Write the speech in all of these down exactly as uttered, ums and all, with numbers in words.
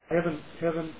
I haven't haven't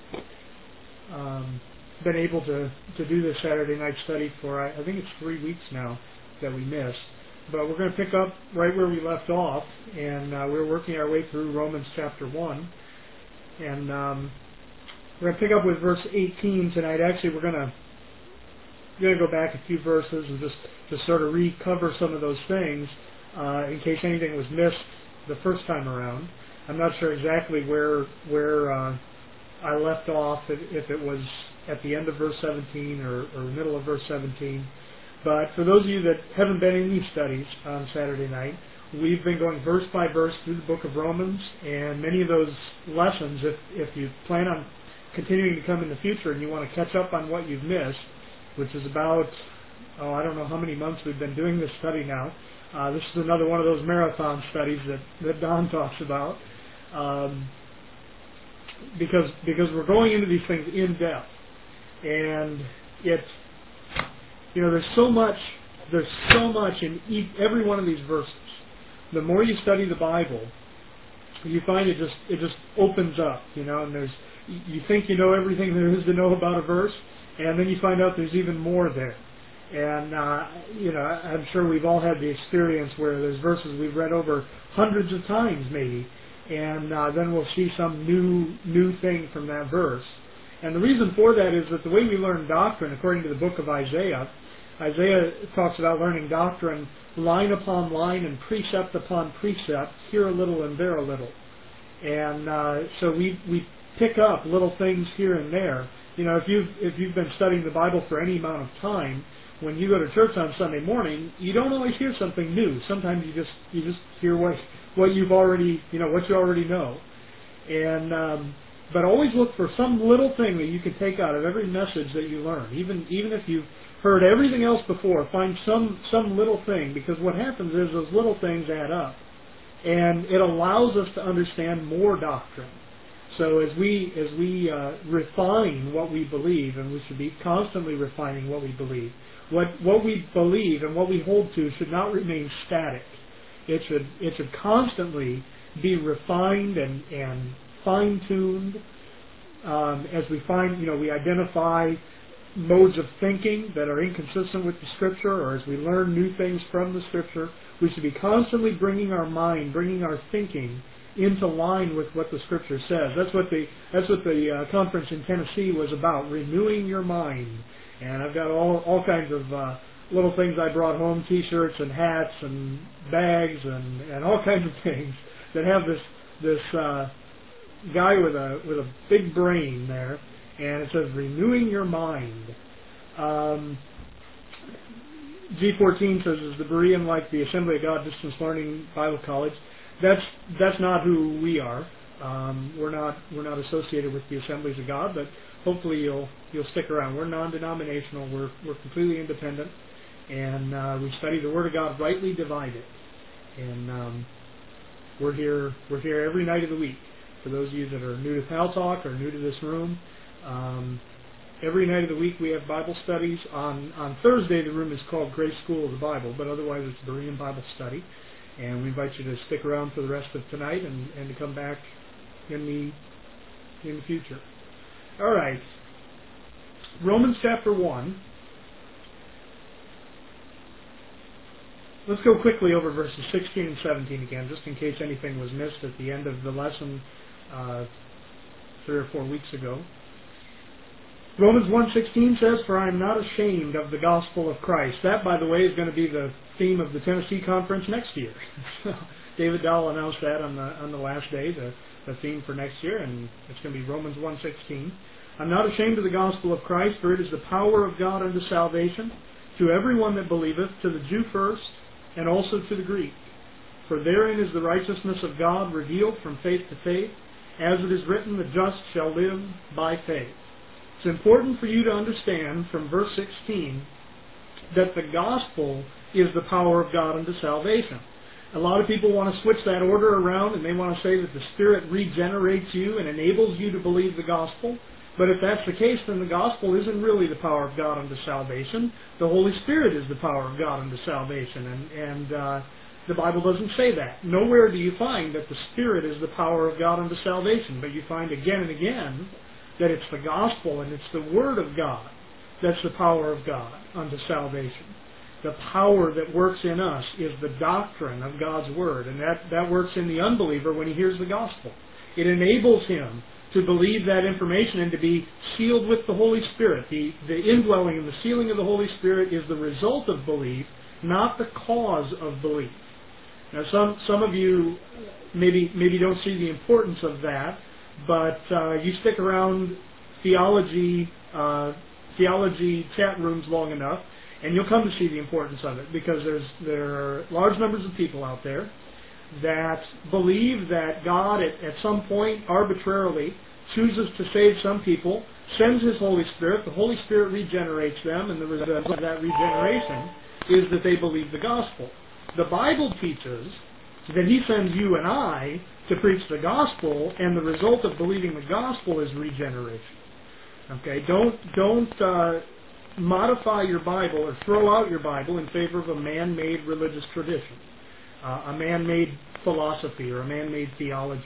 um, been able to, to do this Saturday night study for I, I think it's three weeks now that we missed. But we're going to pick up right where we left off, and uh, we're working our way through Romans chapter one, and um, we're going to pick up with verse eighteen tonight. Actually, we're going to we're going to go back a few verses and just to sort of recover some of those things uh, in case anything was missed the first time around. I'm not sure exactly where where uh, I left off, if, if it was at the end of verse seventeen or, or middle of verse seventeen. But for those of you that haven't been in these studies on Saturday night, we've been going verse by verse through the book of Romans, and many of those lessons, if, if you plan on continuing to come in the future and you want to catch up on what you've missed, which is about, oh, I don't know how many months we've been doing this study now. Uh, this is another one of those marathon studies that, that Don talks about. Um, because because we're going into these things in depth, and it's, you know, there's so much there's so much in each, every one of these verses. The more you study the Bible, you find it just it just opens up, you know, and there's you think you know everything there is to know about a verse, and then you find out there's even more there. And uh, you know, I'm sure we've all had the experience where there's verses we've read over hundreds of times maybe, and uh, then we'll see some new new thing from that verse. And the reason for that is that the way we learn doctrine, according to the book of Isaiah, Isaiah talks about learning doctrine line upon line and precept upon precept, here a little and there a little. And uh, so we we pick up little things here and there. You know, if you've if you've been studying the Bible for any amount of time, when you go to church on Sunday morning, you don't always hear something new. Sometimes you just you just hear what what you've already you know what you already know, and um, but always look for some little thing that you can take out of every message that you learn. Even even if you've heard everything else before, find some some little thing, because what happens is those little things add up, and it allows us to understand more doctrine. So as we as we uh, refine what we believe, and we should be constantly refining what we believe. What what we believe and what we hold to should not remain static. It should it should constantly be refined and, and fine-tuned um, as we find, you know, we identify modes of thinking that are inconsistent with the Scripture, or as we learn new things from the Scripture. We should be constantly bringing our mind, bringing our thinking into line with what the Scripture says. That's what the that's what the uh, conference in Tennessee was about, renewing your mind. And I've got all all kinds of uh, little things I brought home, T-shirts and hats and bags and, and all kinds of things that have this this uh, guy with a with a big brain there, and it says renewing your mind. Um, G fourteen says, is the Berean like the Assembly of God Distance Learning Bible College? That's that's not who we are. Um, we're not we're not associated with the Assemblies of God, but hopefully you'll you'll stick around. We're non-denominational. We're we're completely independent, and uh, we study the Word of God rightly divided. And um, we're here we're here every night of the week. For those of you that are new to Pal Talk or new to this room, um, every night of the week we have Bible studies. On on Thursday the room is called Grace School of the Bible, but otherwise it's Berean Bible Study. And we invite you to stick around for the rest of tonight and, and to come back in the in the future. All right. Romans chapter one. Let's go quickly over verses sixteen and seventeen again, just in case anything was missed at the end of the lesson uh, three or four weeks ago. Romans one sixteen says, "For I am not ashamed of the gospel of Christ." That, by the way, is going to be the theme of the Tennessee conference next year. David Dahl announced that on the on the last day, the, the theme for next year, and it's going to be Romans one sixteen. "I'm not ashamed of the gospel of Christ, for it is the power of God unto salvation to everyone that believeth, to the Jew first, and also to the Greek. For therein is the righteousness of God revealed from faith to faith, as it is written, the just shall live by faith." It's important for you to understand from verse sixteen that the gospel is the power of God unto salvation. A lot of people want to switch that order around, and they want to say that the Spirit regenerates you and enables you to believe the gospel. But if that's the case, then the gospel isn't really the power of God unto salvation. The Holy Spirit is the power of God unto salvation. And, and uh, The Bible doesn't say that. Nowhere do you find that the Spirit is the power of God unto salvation, but you find again and again that it's the gospel and it's the Word of God that's the power of God unto salvation. The power that works in us is the doctrine of God's Word, and that, that works in the unbeliever when he hears the gospel. It enables him to believe that information and to be sealed with the Holy Spirit. The, the indwelling and the sealing of the Holy Spirit is the result of belief, not the cause of belief. Now, some some of you maybe maybe don't see the importance of that, but uh, you stick around theology uh, theology chat rooms long enough, and you'll come to see the importance of it, because there's there are large numbers of people out there that believe that God at, at some point arbitrarily chooses to save some people, sends His Holy Spirit, the Holy Spirit regenerates them, and the result of that regeneration is that they believe the gospel. The Bible teaches that He sends you and I to preach the gospel, and the result of believing the gospel is regeneration. Okay, don't don't uh, modify your Bible or throw out your Bible in favor of a man-made religious tradition, uh, a man-made philosophy, or a man-made theology.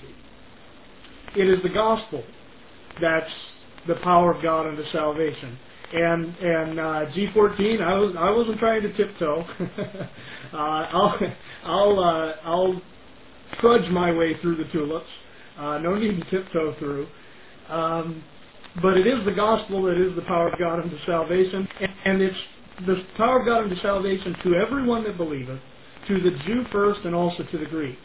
It is the gospel that's the power of God unto salvation. And and uh, G fourteen, I was I wasn't trying to tiptoe. uh, I'll I'll uh, I'll trudge my way through the tulips. Uh, no need to tiptoe through. Um, but it is the gospel that is the power of God unto salvation, and, and it's the power of God unto salvation to everyone that believeth, to the Jew first and also to the Greek.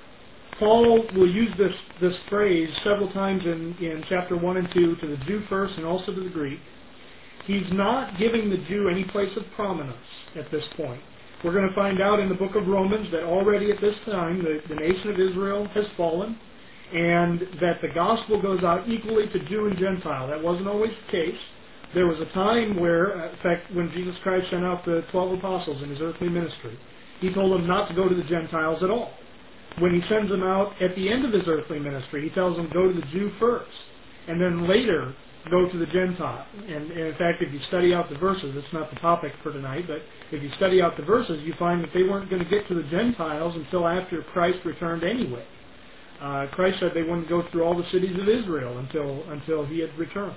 Paul will use this this phrase several times in, in chapter one and two, to the Jew first and also to the Greek. He's not giving the Jew any place of prominence at this point. We're going to find out in the book of Romans that already at this time the, the nation of Israel has fallen, and that the gospel goes out equally to Jew and Gentile. That wasn't always the case. There was a time where, in fact, when Jesus Christ sent out the twelve apostles in His earthly ministry, He told them not to go to the Gentiles at all. When He sends them out at the end of His earthly ministry, He tells them go to the Jew first, and then later go to the Gentile. And, and in fact, if you study out the verses, it's not the topic for tonight, but if you study out the verses, you find that they weren't going to get to the Gentiles until after Christ returned anyway. Uh, Christ said they wouldn't go through all the cities of Israel until until He had returned.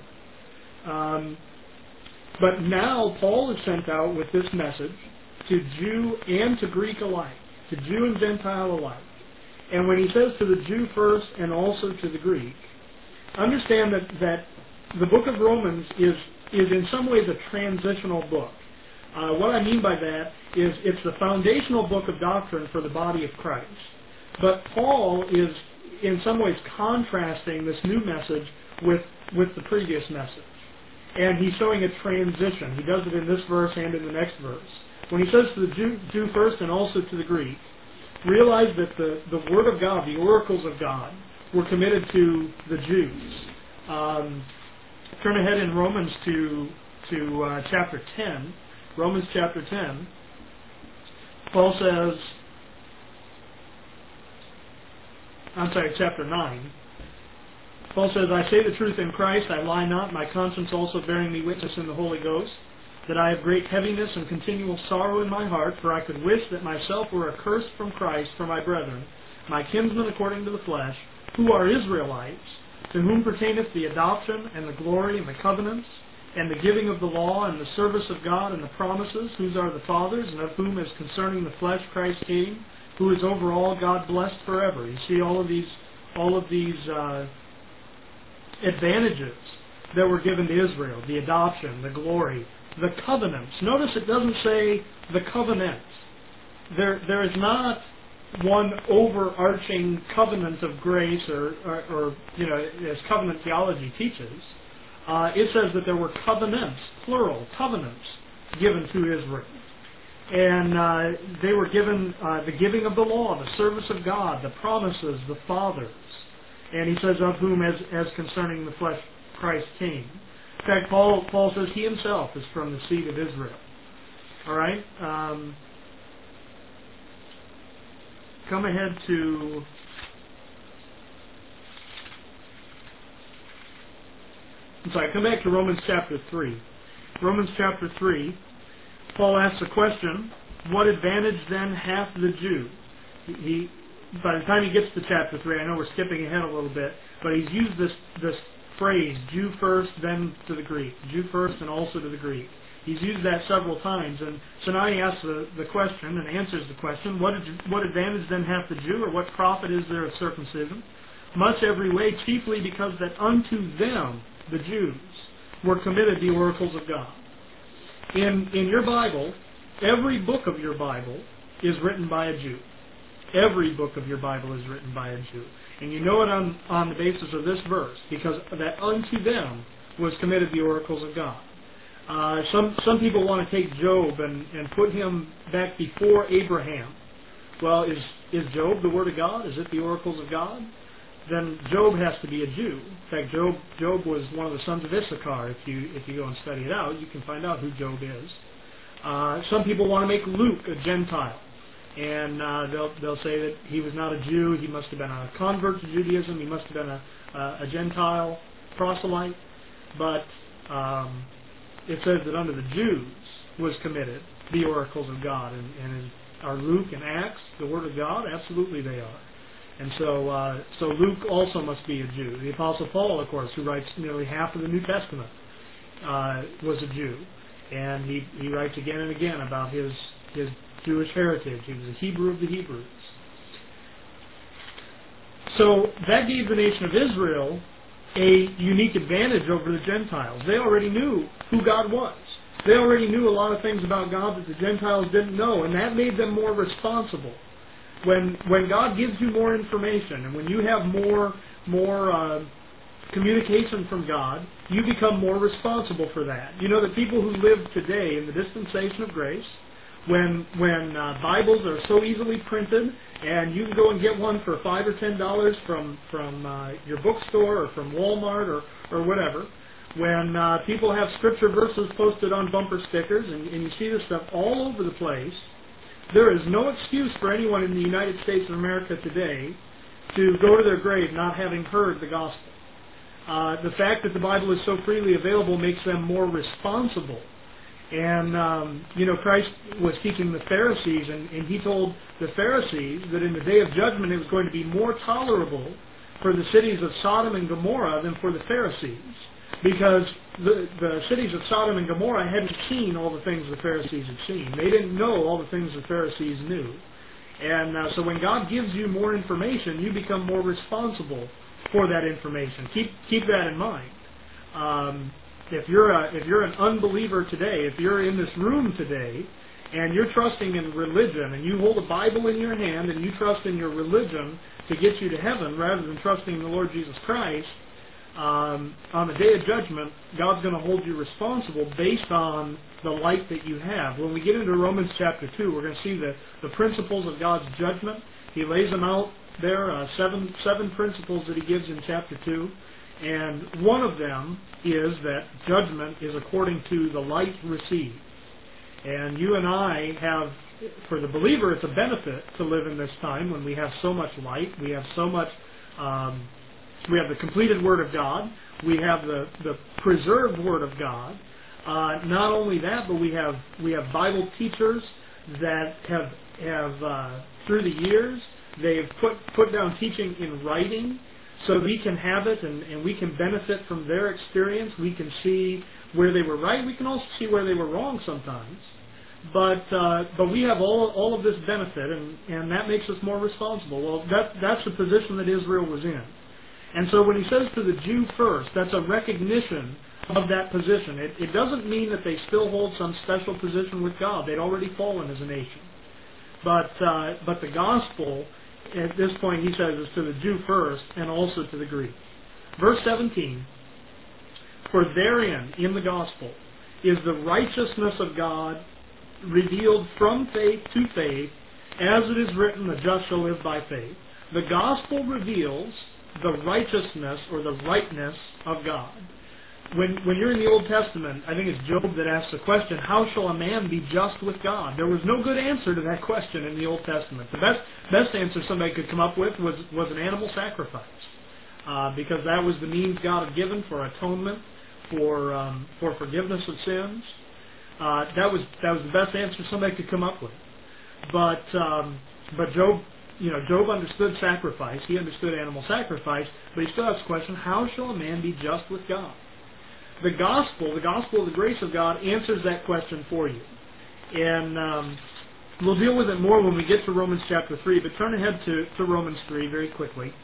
Um, but now Paul is sent out with this message to Jew and to Greek alike, to Jew and Gentile alike. And when he says to the Jew first and also to the Greek, understand that, that the book of Romans is, is in some ways a transitional book. Uh, what I mean by that is it's the foundational book of doctrine for the body of Christ. But Paul is in some ways contrasting this new message with, with the previous message. And he's showing a transition. He does it in this verse and in the next verse. When he says to the Jew, Jew first and also to the Greek, realize that the, the Word of God, the oracles of God, were committed to the Jews. Um, turn ahead in Romans to, to uh, chapter ten. Romans chapter ten. Paul says, I'm sorry, chapter nine. Paul says, I say the truth in Christ, I lie not, my conscience also bearing me witness in the Holy Ghost, that I have great heaviness and continual sorrow in my heart, for I could wish that myself were accursed from Christ for my brethren, my kinsmen according to the flesh, who are Israelites, to whom pertaineth the adoption and the glory and the covenants, and the giving of the law and the service of God and the promises, whose are the fathers, and of whom as concerning the flesh Christ came, who is over all God blessed forever. You see all of these, all of these uh, advantages that were given to Israel: the adoption, the glory, the covenants. Notice it doesn't say the covenants. There, there is not one overarching covenant of grace, or, or, or you know, as covenant theology teaches. Uh, it says that there were covenants, plural, covenants, given to Israel. And uh, they were given uh, the giving of the law, the service of God, the promises, the fathers. And he says, of whom as, as concerning the flesh Christ came. In fact, Paul, Paul says he himself is from the seed of Israel. All right? Um, come ahead to... I'm sorry, come back to Romans chapter three. Romans chapter three, Paul asks a question, what advantage then hath the Jew? he, by the time he gets to chapter three, I know we're skipping ahead a little bit, but he's used this this phrase, Jew first, then to the Greek. Jew first and also to the Greek. He's used that several times, and so now he asks the, the question and answers the question, what, what advantage then hath the Jew, or what profit is there of circumcision? Much every way, chiefly because that unto them, the Jews, were committed the oracles of God. In, in your Bible, every book of your Bible is written by a Jew. Every book of your Bible is written by a Jew. And you know it on, on the basis of this verse, because that unto them was committed the oracles of God. Uh, some some people want to take Job and, and put him back before Abraham. Well, is is Job the Word of God? Is it the oracles of God? Then Job has to be a Jew. In fact, Job Job was one of the sons of Issachar. If you if you go and study it out, you can find out who Job is. Uh, some people want to make Luke a Gentile, and uh, they'll they'll say that he was not a Jew. He must have been a convert to Judaism. He must have been a a, a Gentile proselyte. But um, it says that under the Jews was committed the oracles of God, and, and are Luke and Acts the Word of God? Absolutely, they are. And so, uh, so Luke also must be a Jew. The Apostle Paul, of course, who writes nearly half of the New Testament, uh, was a Jew, and he he writes again and again about his his Jewish heritage. He was a Hebrew of the Hebrews. So that gave the nation of Israel a unique advantage over the Gentiles. They already knew who God was. They already knew a lot of things about God that the Gentiles didn't know, and that made them more responsible. When when God gives you more information, and when you have more more uh, communication from God, you become more responsible for that. You know that people who live today in the dispensation of grace, when when uh, Bibles are so easily printed, and you can go and get one for five or ten dollars from from uh, your bookstore or from Walmart or or whatever. When uh, people have scripture verses posted on bumper stickers, and, and you see this stuff all over the place, there is no excuse for anyone in the United States of America today to go to their grave not having heard the gospel. Uh, the fact that the Bible is so freely available makes them more responsible. And, um, you know, Christ was teaching the Pharisees, and, and he told the Pharisees that in the day of judgment it was going to be more tolerable for the cities of Sodom and Gomorrah than for the Pharisees. Because the, the cities of Sodom and Gomorrah hadn't seen all the things the Pharisees had seen. They didn't know all the things the Pharisees knew. And uh, so when God gives you more information, you become more responsible for that information. Keep keep that in mind. Um, if you're a, if you're an unbeliever today, if you're in this room today, and you're trusting in religion, and you hold a Bible in your hand, and you trust in your religion to get you to heaven rather than trusting in the Lord Jesus Christ, Um, on the day of judgment, God's going to hold you responsible based on the light that you have. When we get into Romans chapter two, we're going to see the, the principles of God's judgment. He lays them out there, uh, seven, seven principles that he gives in chapter two. And one of them is that judgment is according to the light received. And you and I have, for the believer, it's a benefit to live in this time when we have so much light. We have so much... Um, We have the completed Word of God. We have the, the preserved Word of God. Uh, not only that, but we have we have Bible teachers that have have uh, through the years they've put put down teaching in writing, so we can have it and, and we can benefit from their experience. We can see where they were right. We can also see where they were wrong sometimes. But uh, but we have all all of this benefit, and, and that makes us more responsible. Well, that that's the position that Israel was in. And so when he says to the Jew first, that's a recognition of that position. It, it doesn't mean that they still hold some special position with God. They'd already fallen as a nation. But uh, but the gospel, at this point, he says, is to the Jew first and also to the Greek. Verse seventeen, for therein, in the gospel, is the righteousness of God revealed from faith to faith, as it is written, the just shall live by faith. The gospel reveals the righteousness or the rightness of God. When when you're in the Old Testament, I think it's Job that asks the question, how shall a man be just with God? There was no good answer to that question in the Old Testament. The best best answer somebody could come up with was, was an animal sacrifice, uh, because that was the means God had given for atonement, for um, for forgiveness of sins. Uh, that was that was the best answer somebody could come up with. But um, but Job you know, Job understood sacrifice. He understood animal sacrifice, but he still asks the question, how shall a man be just with God? The gospel, the gospel of the grace of God, answers that question for you. And um, we'll deal with it more when we get to Romans chapter three, but turn ahead to, to Romans three very quickly.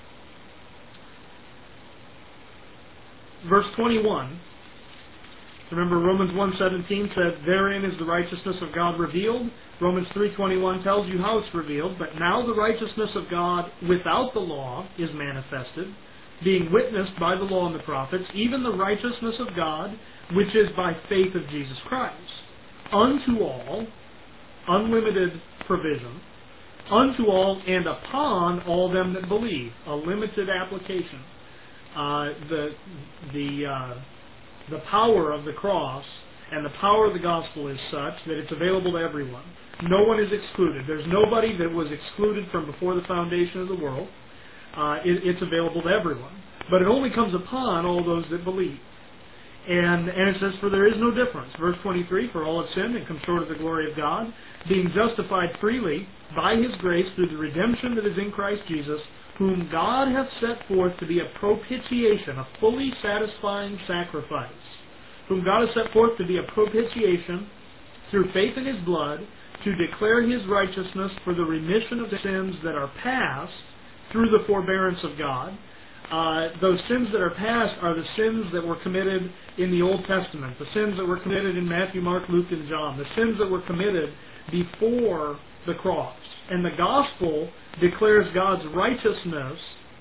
Verse twenty-one. Remember, Romans one seventeen said, therein is the righteousness of God revealed. Romans three twenty-one tells you how it's revealed. But now the righteousness of God without the law is manifested, being witnessed by the law and the prophets, even the righteousness of God, which is by faith of Jesus Christ, unto all, unlimited provision, unto all and upon all them that believe, a limited application. Uh, the the uh, the power of the cross and the power of the gospel is such that it's available to everyone. No one is excluded. There's nobody that was excluded from before the foundation of the world. Uh, it, it's available to everyone. But it only comes upon all those that believe. And, and it says, for there is no difference. Verse twenty-three, for all have sinned and come short of the glory of God, being justified freely by His grace through the redemption that is in Christ Jesus, whom God hath set forth to be a propitiation, a fully satisfying sacrifice. Whom God hath set forth to be a propitiation through faith in His blood, to declare His righteousness for the remission of the sins that are past through the forbearance of God. Uh, those sins that are past are the sins that were committed in the Old Testament, the sins that were committed in Matthew, Mark, Luke, and John, the sins that were committed before the cross. And the gospel declares God's righteousness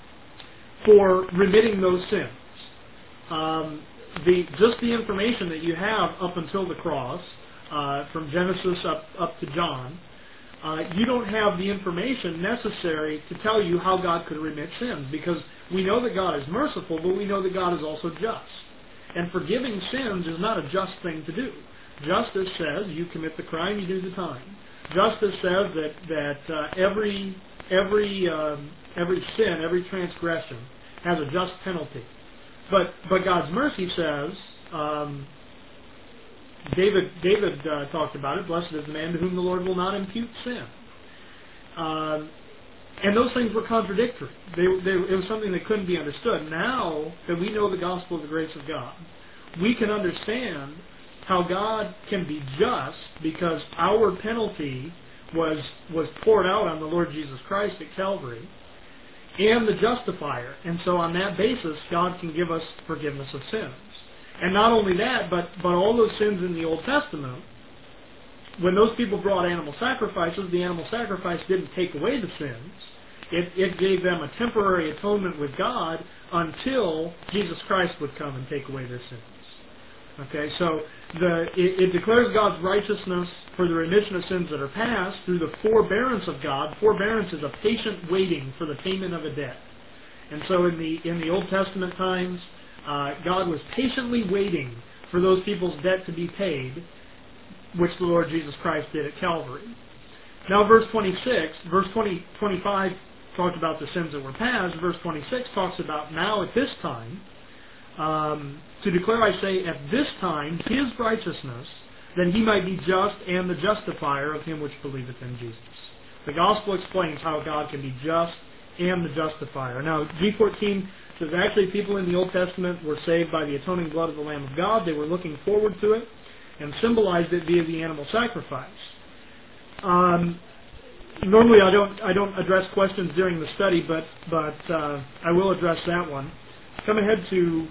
for remitting those sins. Um, the just the information that you have up until the cross, uh, from Genesis up, up to John, uh, you don't have the information necessary to tell you how God could remit sins, because we know that God is merciful, but we know that God is also just. And forgiving sins is not a just thing to do. Justice says you commit the crime, you do the time. Justice says that that uh, every every um, every sin, every transgression has a just penalty. But but God's mercy says, um, David David uh, talked about it. Blessed is the man to whom the Lord will not impute sin. Um, and those things were contradictory. They, they, it was something that couldn't be understood. Now that we know the gospel of the grace of God, we can understand how God can be just because our penalty was was poured out on the Lord Jesus Christ at Calvary, and the justifier. And so on that basis, God can give us forgiveness of sins. And not only that, but, but all those sins in the Old Testament, when those people brought animal sacrifices, the animal sacrifice didn't take away the sins. It, it gave them a temporary atonement with God until Jesus Christ would come and take away their sins. Okay, so the it, it declares God's righteousness for the remission of sins that are past through the forbearance of God. Forbearance is a patient waiting for the payment of a debt. And so in the in the Old Testament times, uh, God was patiently waiting for those people's debt to be paid, which the Lord Jesus Christ did at Calvary. Now verse twenty-six, verse twenty, twenty-five talked about the sins that were past. Verse twenty-six talks about now at this time, um, to declare, I say, at this time, His righteousness, that He might be just and the justifier of him which believeth in Jesus. The gospel explains how God can be just and the justifier. Now, G fourteen says actually people in the Old Testament were saved by the atoning blood of the Lamb of God. They were looking forward to it and symbolized it via the animal sacrifice. Um, normally I don't I don't address questions during the study, but but uh, I will address that one. Come ahead to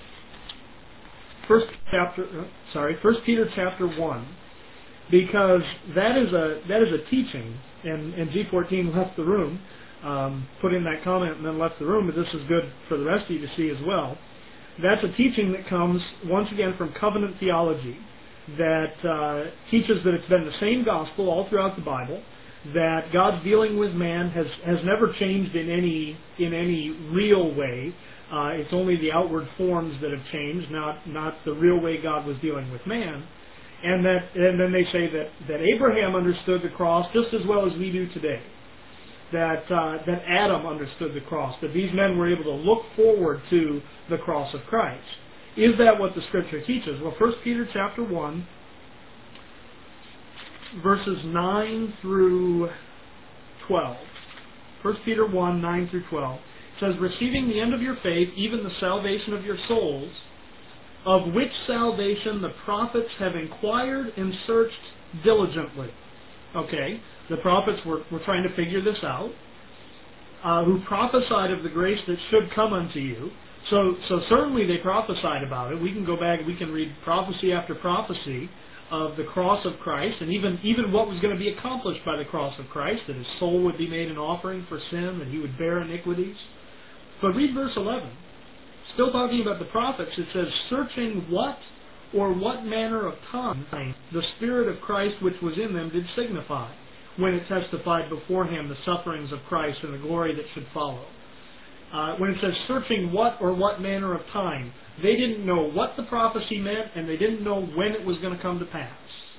First chapter, uh, sorry, First Peter chapter one, because that is a that is a teaching, and, and G fourteen left the room, um, put in that comment and then left the room, but this is good for the rest of you to see as well. That's a teaching that comes once again from covenant theology, that uh, teaches that it's been the same gospel all throughout the Bible, that God's dealing with man has has never changed in any in any real way. Uh, it's only the outward forms that have changed, not not the real way God was dealing with man. And that, and then they say that, that Abraham understood the cross just as well as we do today. That uh, that Adam understood the cross. That these men were able to look forward to the cross of Christ. Is that what the Scripture teaches? Well, First Peter chapter one, verses nine through twelve. First Peter one, nine through twelve. It says, receiving the end of your faith, even the salvation of your souls, of which salvation the prophets have inquired and searched diligently. Okay, the prophets were, were trying to figure this out, uh, who prophesied of the grace that should come unto you. So, so certainly they prophesied about it. We can go back, we can read prophecy after prophecy of the cross of Christ, and even, even what was going to be accomplished by the cross of Christ, that his soul would be made an offering for sin, that he would bear iniquities. But read verse eleven. Still talking about the prophets, it says, searching what or what manner of time the Spirit of Christ which was in them did signify, when it testified beforehand the sufferings of Christ and the glory that should follow. Uh, when it says searching what or what manner of time, they didn't know what the prophecy meant, and they didn't know when it was going to come to pass.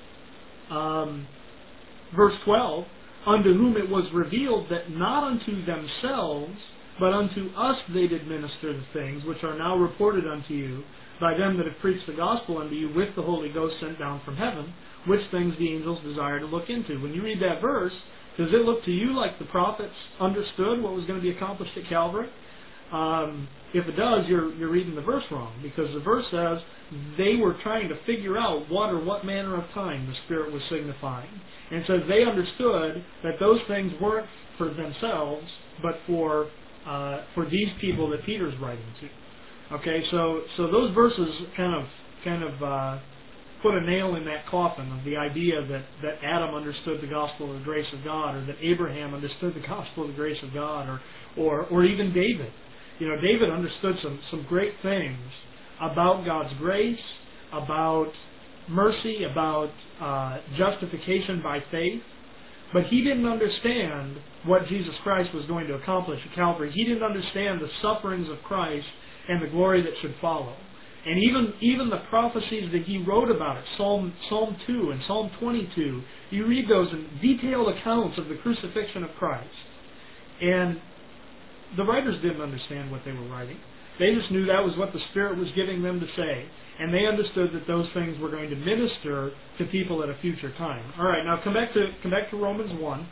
Um, verse twelve, unto whom it was revealed that not unto themselves, but unto us they did minister the things which are now reported unto you by them that have preached the gospel unto you with the Holy Ghost sent down from heaven, which things the angels desire to look into. When you read that verse, does it look to you like the prophets understood what was going to be accomplished at Calvary? Um, if it does, you're, you're reading the verse wrong, because the verse says they were trying to figure out what or what manner of time the Spirit was signifying. And it says they understood that those things weren't for themselves, but for uh, for these people that Peter's writing to. Okay, so so those verses kind of kind of uh, put a nail in that coffin of the idea that, that Adam understood the gospel of the grace of God, or that Abraham understood the gospel of the grace of God, or or, or even David. You know, David understood some, some great things about God's grace, about mercy, about uh, justification by faith, but he didn't understand what Jesus Christ was going to accomplish at Calvary. He didn't understand the sufferings of Christ and the glory that should follow. And even even the prophecies that he wrote about it, Psalm Psalm two and Psalm twenty-two, you read those in detailed accounts of the crucifixion of Christ. And the writers didn't understand what they were writing. They just knew that was what the Spirit was giving them to say. And they understood that those things were going to minister to people at a future time. All right, now come back to come back to Romans one.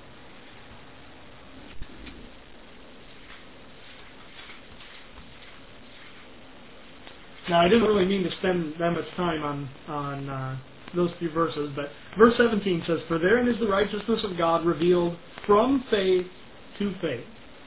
Now, I didn't really mean to spend that much time on on uh, those few verses, but verse seventeen says, "For therein is the righteousness of God revealed from faith to faith."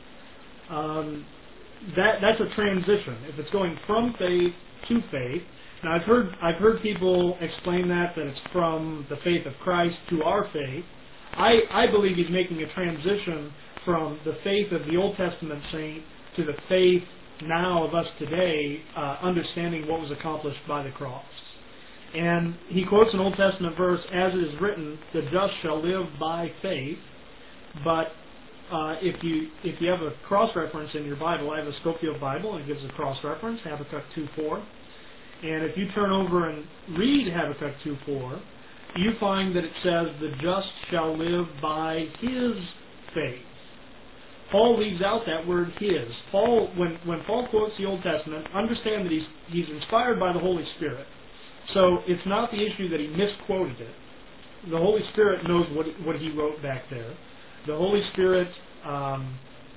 Um, that that's a transition. If it's going from faith to faith, now I've heard I've heard people explain that that it's from the faith of Christ to our faith. I I believe he's making a transition from the faith of the Old Testament saint to the faith now of us today, uh, understanding what was accomplished by the cross. And he quotes an Old Testament verse, "As it is written, the just shall live by faith." But Uh, if you if you have a cross-reference in your Bible, I have a Scofield Bible, and it gives a cross-reference, Habakkuk two four. And if you turn over and read Habakkuk two four, you find that it says, "The just shall live by his faith." Paul leaves out that word "his." Paul, when, when Paul quotes the Old Testament, understand that he's, he's inspired by the Holy Spirit. So it's not the issue that he misquoted it. The Holy Spirit knows what, what he wrote back there. The Holy Spirit um,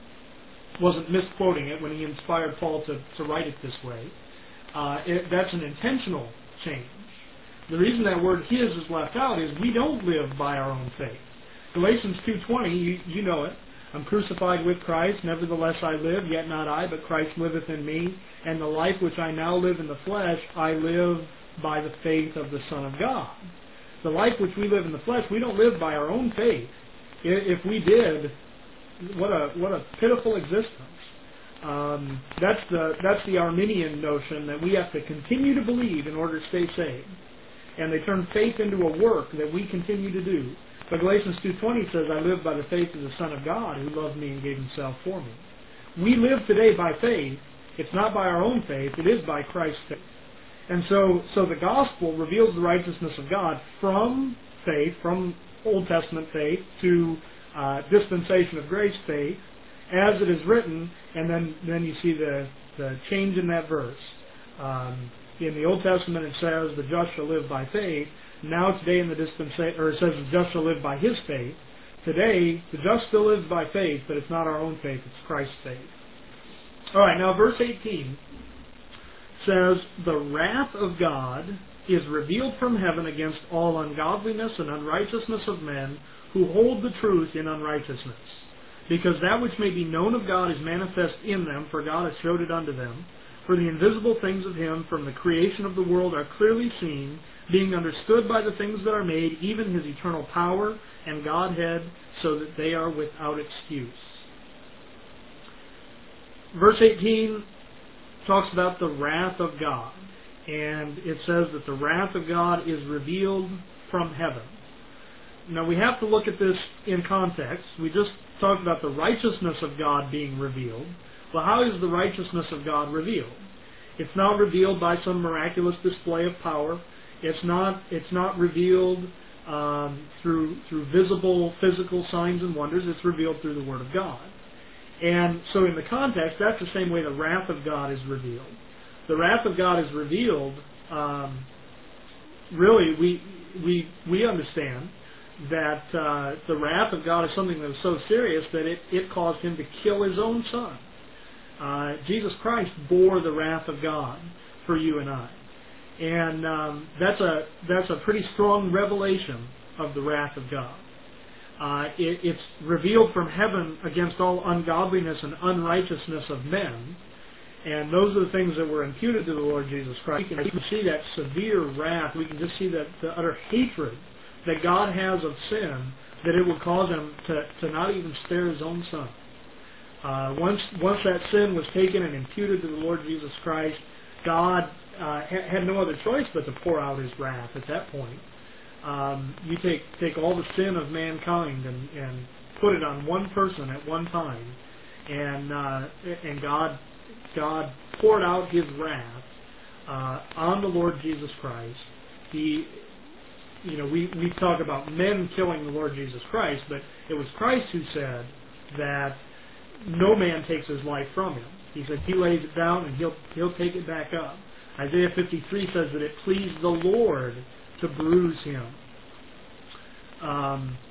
wasn't misquoting it when he inspired Paul to, to write it this way. Uh, it, that's an intentional change. The reason that word "his" is left out is we don't live by our own faith. Galatians two twenty, you, you know it. "I'm crucified with Christ, nevertheless I live, yet not I, but Christ liveth in me. And the life which I now live in the flesh, I live by the faith of the Son of God." The life which we live in the flesh, we don't live by our own faith. If we did, what a what a pitiful existence. Um, that's the that's the Arminian notion that we have to continue to believe in order to stay saved, and they turn faith into a work that we continue to do. But Galatians two twenty says, "I live by the faith of the Son of God, who loved me and gave himself for me." We live today by faith. It's not by our own faith; it is by Christ's faith. And so, so the gospel reveals the righteousness of God from faith, from Old Testament faith to uh, dispensation of grace faith, as it is written, and then, then you see the, the change in that verse. Um, in the Old Testament it says, "The just shall live by faith." Now today in the dispensation, or it says, "The just shall live by his faith." today, the just still lives by faith, but it's not our own faith, it's Christ's faith. All right, now verse eighteen says, the wrath of God is revealed from heaven against all ungodliness and unrighteousness of men who hold the truth in unrighteousness. Because that which may be known of God is manifest in them, for God hath showed it unto them. For the invisible things of him from the creation of the world are clearly seen, being understood by the things that are made, even his eternal power and Godhead, so that they are without excuse. Verse eighteen talks about the wrath of God. And it says that the wrath of God is revealed from heaven. Now we have to look at this in context. We just talked about the righteousness of God being revealed. Well, how is the righteousness of God revealed? It's not revealed by some miraculous display of power. It's not. It's not revealed um, through through visible physical signs and wonders. It's revealed through the Word of God. And so, in the context, that's the same way the wrath of God is revealed. The wrath of God is revealed. Um, really, we we we understand that uh, the wrath of God is something that was so serious that it, it caused him to kill his own son. Uh, Jesus Christ bore the wrath of God for you and I, and um, that's a that's a pretty strong revelation of the wrath of God. Uh, it, it's revealed from heaven against all ungodliness and unrighteousness of men, and those are the things that were imputed to the Lord Jesus Christ. We can see that severe wrath. We can just see that the utter hatred that God has of sin, that it would cause him to, to not even spare his own son. Uh, once once that sin was taken and imputed to the Lord Jesus Christ, God uh, ha- had no other choice but to pour out his wrath at that point. Um, you take take all the sin of mankind and, and put it on one person at one time, and uh, and God God poured out his wrath uh, on the Lord Jesus Christ. He, you know, we we talk about men killing the Lord Jesus Christ, but it was Christ who said that no man takes his life from him. He said he lays it down and he'll he'll take it back up. Isaiah fifty-three says that it pleased the Lord to bruise him. Um,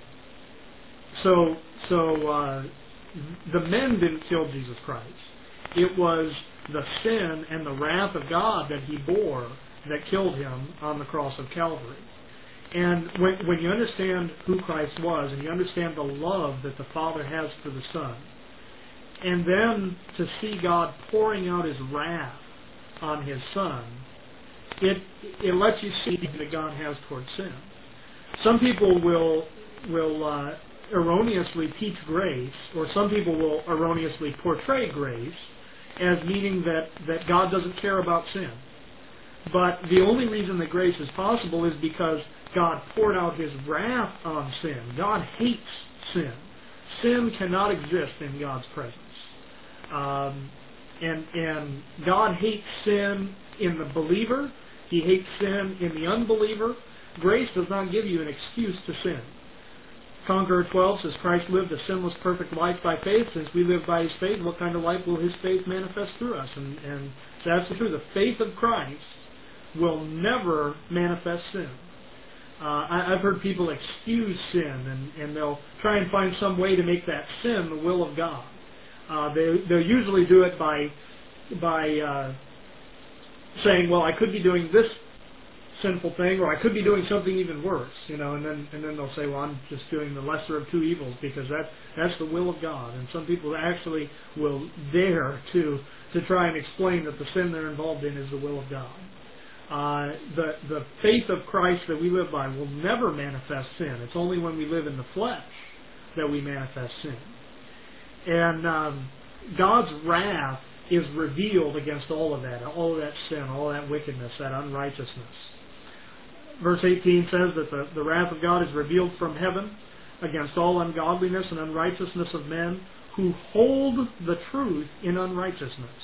so so uh, the men didn't kill Jesus Christ. It was the sin and the wrath of God that he bore that killed him on the cross of Calvary. And when, when you understand who Christ was, and you understand the love that the Father has for the Son, and then to see God pouring out his wrath on his Son, it it lets you see that God has toward sin. Some people will will uh, erroneously teach grace, or some people will erroneously portray grace as meaning that, that God doesn't care about sin. But the only reason that grace is possible is because God poured out his wrath on sin. God hates sin. Sin cannot exist in God's presence. Um, and, and God hates sin in the believer. He hates sin in the unbeliever. Grace does not give you an excuse to sin. Conqueror twelve says, Christ lived a sinless, perfect life by faith. Since we live by his faith, what kind of life will his faith manifest through us? And, and that's the truth. The faith of Christ will never manifest sin. Uh, I, I've heard people excuse sin, and, and they'll try and find some way to make that sin the will of God. Uh, they, they'll usually do it by by uh, saying, well, I could be doing this sinful thing, or I could be doing something even worse, you know, and then and then they'll say, well, I'm just doing the lesser of two evils because that that's the will of God. And some people actually will dare to to try and explain that the sin they're involved in is the will of God. Uh, the the faith of Christ that we live by will never manifest sin. It's only when we live in the flesh that we manifest sin. And um, God's wrath is revealed against all of that, all of that sin, all that wickedness, that unrighteousness. Verse eighteen says that the, the wrath of God is revealed from heaven against all ungodliness and unrighteousness of men who hold the truth in unrighteousness.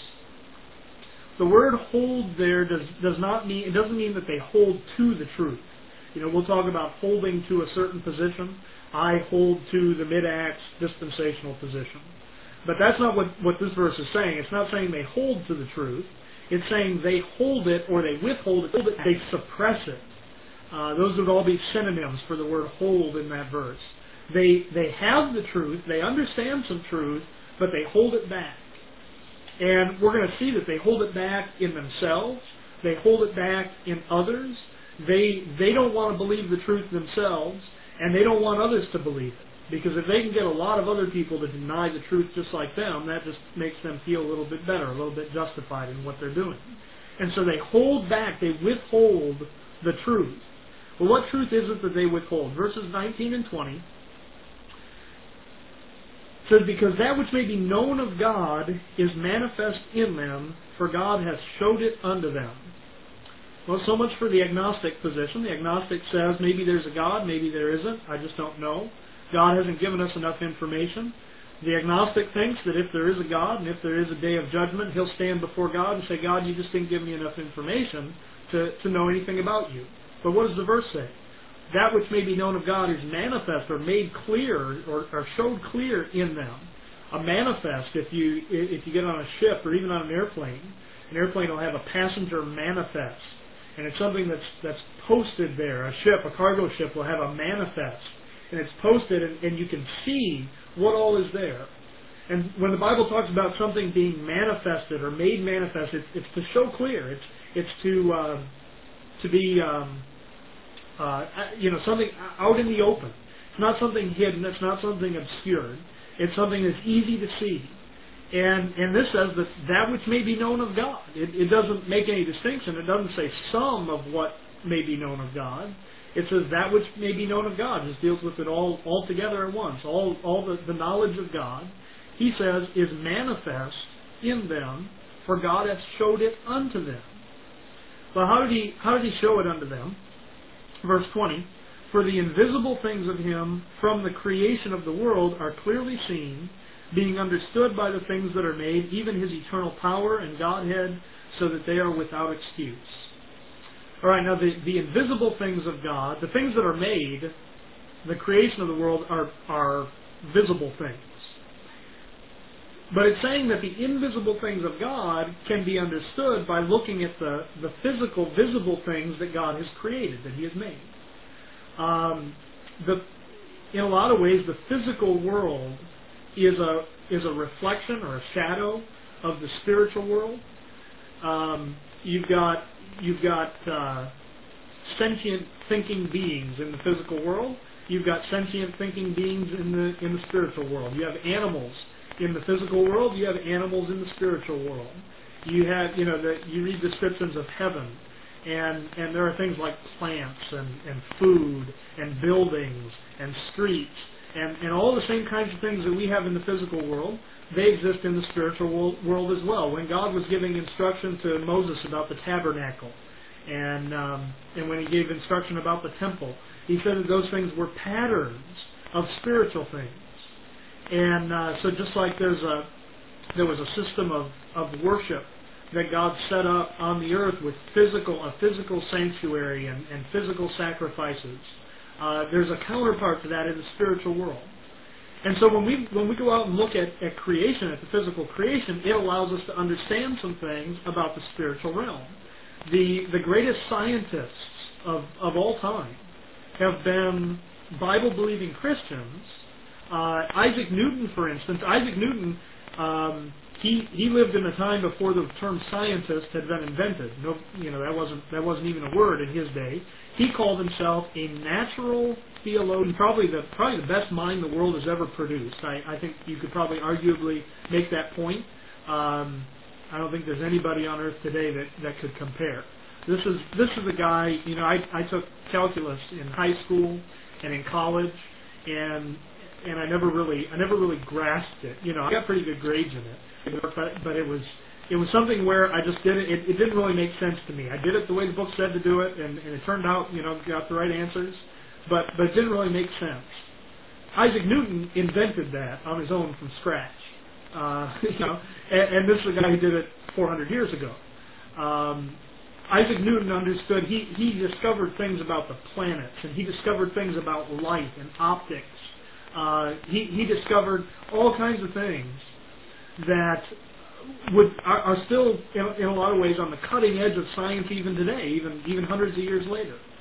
The word hold there does does not mean, it doesn't mean that they hold to the truth. You know, we'll talk about holding to a certain position. I hold to the mid-acts dispensational position. But that's not what, what this verse is saying. It's not saying they hold to the truth. It's saying they hold it, or they withhold it, they suppress it. Uh, those would all be synonyms for the word hold in that verse. They, they have the truth, they understand some truth, but they hold it back. And we're going to see that they hold it back in themselves, they hold it back in others, they, they don't want to believe the truth themselves, and they don't want others to believe it. Because if they can get a lot of other people to deny the truth just like them, that just makes them feel a little bit better, a little bit justified in what they're doing. And so they hold back, they withhold the truth. Well, what truth is it that they withhold? Verses nineteen and twenty says, because that which may be known of God is manifest in them, for God hath showed it unto them. Well, so much for the agnostic position. The agnostic says maybe there's a God, maybe there isn't. I just don't know. God hasn't given us enough information. The agnostic thinks that if there is a God and if there is a day of judgment, he'll stand before God and say, God, you just didn't give me enough information to, to know anything about you. But what does the verse say? That which may be known of God is manifest or made clear or, or showed clear in them. A manifest, if you if you get on a ship or even on an airplane, an airplane will have a passenger manifest. And it's something that's, that's posted there. A ship, a cargo ship will have a manifest. And it's posted, and, and you can see what all is there. And when the Bible talks about something being manifested or made manifest, it's, it's to show clear. It's it's to uh, to be um, uh, you know something out in the open. It's not something hidden. It's not something obscured. It's something that's easy to see. And and this says that that which may be known of God. It, it doesn't make any distinction. It doesn't say some of what may be known of God. It says that which may be known of God. It just deals with it all, all together at once. All, all the, the knowledge of God, he says, is manifest in them, for God hath showed it unto them. Well, how did he, how did he show it unto them? Verse twenty, for the invisible things of him from the creation of the world are clearly seen, being understood by the things that are made, even his eternal power and Godhead, so that they are without excuse. All right, now the, the invisible things of God, the things that are made, the creation of the world, are, are visible things. But it's saying that the invisible things of God can be understood by looking at the, the physical, visible things that God has created, that he has made. Um, the, in a lot of ways, the physical world is a, is a reflection or a shadow of the spiritual world. Um, you've got You've got uh, sentient thinking beings in the physical world. You've got sentient thinking beings in the in the spiritual world. You have animals in the physical world. You have animals in the spiritual world. You have, you know, the, you read descriptions of heaven, and and there are things like plants and, and food and buildings and streets and, and all the same kinds of things that we have in the physical world. They exist in the spiritual world, world as well. When God was giving instruction to Moses about the tabernacle, and um, and when he gave instruction about the temple, he said that those things were patterns of spiritual things. And uh, so just like there's a there was a system of, of worship that God set up on the earth with physical a physical sanctuary and, and physical sacrifices, uh, there's a counterpart to that in the spiritual world. And so when we when we go out and look at, at creation, at the physical creation, it allows us to understand some things about the spiritual realm. The the greatest scientists of, of all time have been Bible-believing Christians. Uh, Isaac Newton, for instance, Isaac Newton, um, he he lived in a time before the term scientist had been invented. No, you know that wasn't that wasn't even a word in his day. He called himself a natural theologian, probably the probably the best mind the world has ever produced. I, I think you could probably arguably make that point. Um, I don't think there's anybody on earth today that, that could compare. This is this is a guy. You know, I, I took calculus in high school and in college, and and I never really I never really grasped it. You know, I got pretty good grades in it, but but it was. It was something where I just did it. it. It didn't really make sense to me. I did it the way the book said to do it, and, and it turned out, you know, got the right answers, but but it didn't really make sense. Isaac Newton invented that on his own from scratch, uh, you know, and, and this is a guy who did it four hundred years ago. Um, Isaac Newton understood. He he discovered things about the planets, and he discovered things about light and optics. Uh, he he discovered all kinds of things that would are, are still in, in a lot of ways on the cutting edge of science even today, even even hundreds of years later.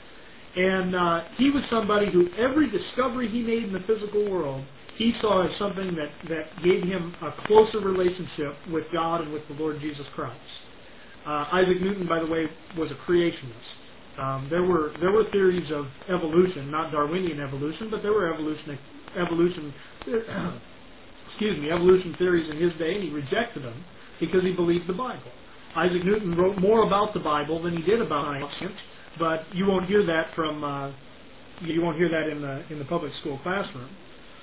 And uh, he was somebody who every discovery he made in the physical world, he saw as something that, that gave him a closer relationship with God and with the Lord Jesus Christ. Uh, Isaac Newton, by the way, was a creationist. Um, there were there were theories of evolution, not Darwinian evolution, but there were evolution evolution excuse me evolution theories in his day, and he rejected them because he believed the Bible. Isaac Newton wrote more about the Bible than he did about science, but you won't hear that from uh, you won't hear that in the in the public school classroom.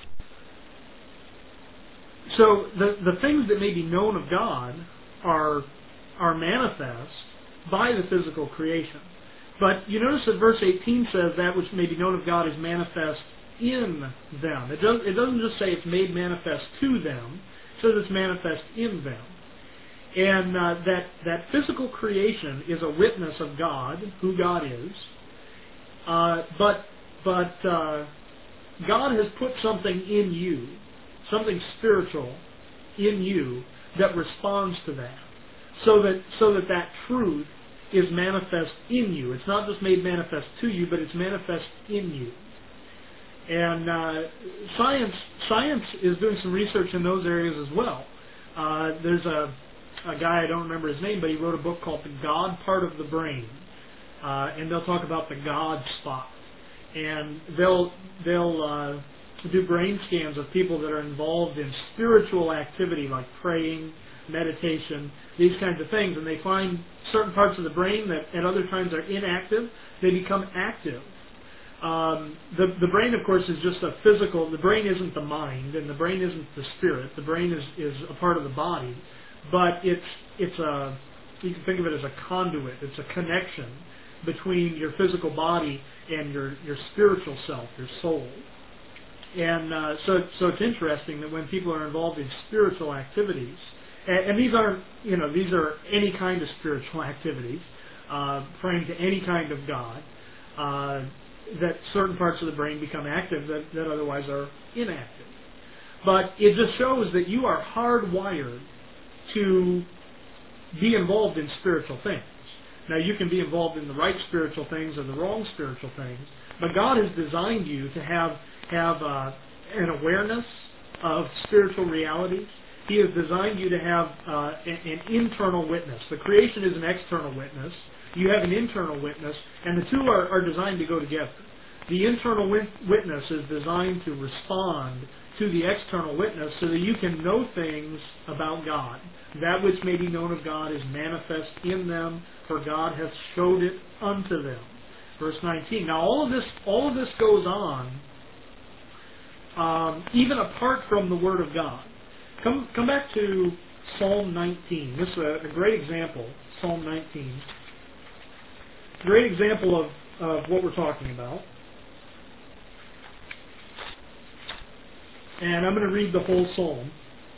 So the the things that may be known of God are are manifest by the physical creation. But you notice that verse eighteen says that which may be known of God is manifest in them. It doesn't, it doesn't just say it's made manifest to them. It says it's manifest in them. And uh, that, that physical creation is a witness of God, who God is. Uh, but but uh, God has put something in you, something spiritual in you that responds to that. So that so that that truth is manifest in you. It's not just made manifest to you, but it's manifest in you. And uh, science science is doing some research in those areas as well. Uh, there's a, a guy, I don't remember his name, but he wrote a book called The God Part of the Brain. Uh, and they'll talk about the God spot. And they'll, they'll uh, do brain scans of people that are involved in spiritual activity like praying, meditation, these kinds of things, and they find certain parts of the brain that at other times are inactive, they become active. Um, the, the brain, of course, is just a physical, the brain isn't the mind, and the brain isn't the spirit. The brain is, is a part of the body, but it's, it's a, you can think of it as a conduit. It's a connection between your physical body and your, your spiritual self, your soul. And uh, so, so it's interesting that when people are involved in spiritual activities, and, and these aren't, you know, these are any kind of spiritual activities, uh, praying to any kind of God, uh, that certain parts of the brain become active that, that otherwise are inactive. But it just shows that you are hardwired to be involved in spiritual things. Now, you can be involved in the right spiritual things or the wrong spiritual things, but God has designed you to have have uh, an awareness of spiritual realities. He has designed you to have uh, an, an internal witness. The creation is an external witness. You have an internal witness, and the two are, are designed to go together. The internal wit- witness is designed to respond to the external witness so that you can know things about God. That which may be known of God is manifest in them, for God hath showed it unto them. Verse nineteen. Now all of this, all of this goes on um, even apart from the Word of God. Come, come back to Psalm nineteen. This is a, a great example. Psalm nineteen. Great example of, of what we're talking about. And I'm going to read the whole psalm.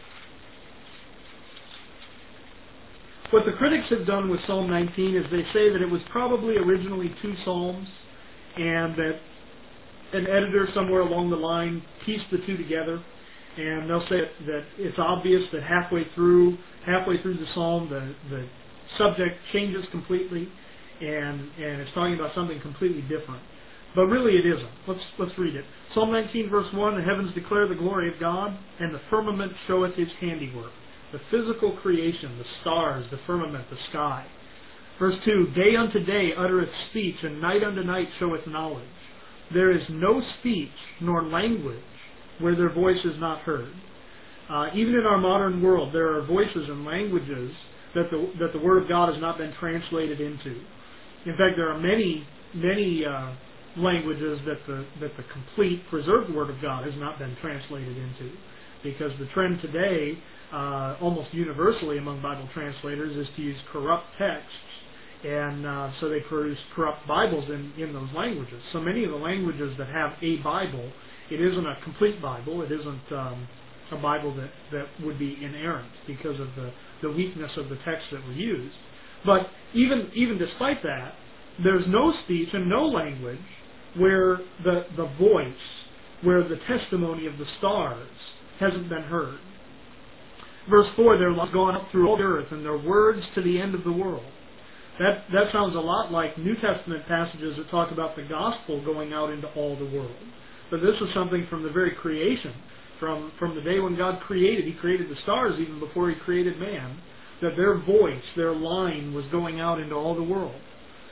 What the critics have done with Psalm nineteen is they say that it was probably originally two psalms, and that an editor somewhere along the line pieced the two together. And they'll say that it's obvious that halfway through, halfway through the psalm, the, the subject changes completely, and and it's talking about something completely different. But really it isn't. Let's let's read it. Psalm nineteen, verse one, the heavens declare the glory of God, and the firmament showeth his handiwork. The physical creation, the stars, the firmament, the sky. Verse two, day unto day uttereth speech, and night unto night showeth knowledge. There is no speech nor language where their voice is not heard. Uh, even in our modern world, there are voices and languages that the that the Word of God has not been translated into. In fact, there are many, many uh, languages that the that the complete preserved Word of God has not been translated into, because the trend today, uh, almost universally among Bible translators, is to use corrupt texts, and uh, so they produce corrupt Bibles in, in those languages. So many of the languages that have a Bible, it isn't a complete Bible. It isn't um, a Bible that, that would be inerrant because of the, the weakness of the texts that were used. But even even despite that, there's no speech and no language where the, the voice, where the testimony of the stars hasn't been heard. Verse four, their love gone up through all the earth, and their words to the end of the world. That, that sounds a lot like New Testament passages that talk about the gospel going out into all the world. But this is something from the very creation, from, from the day when God created. He created the stars even before He created man, that their voice, their line was going out into all the world.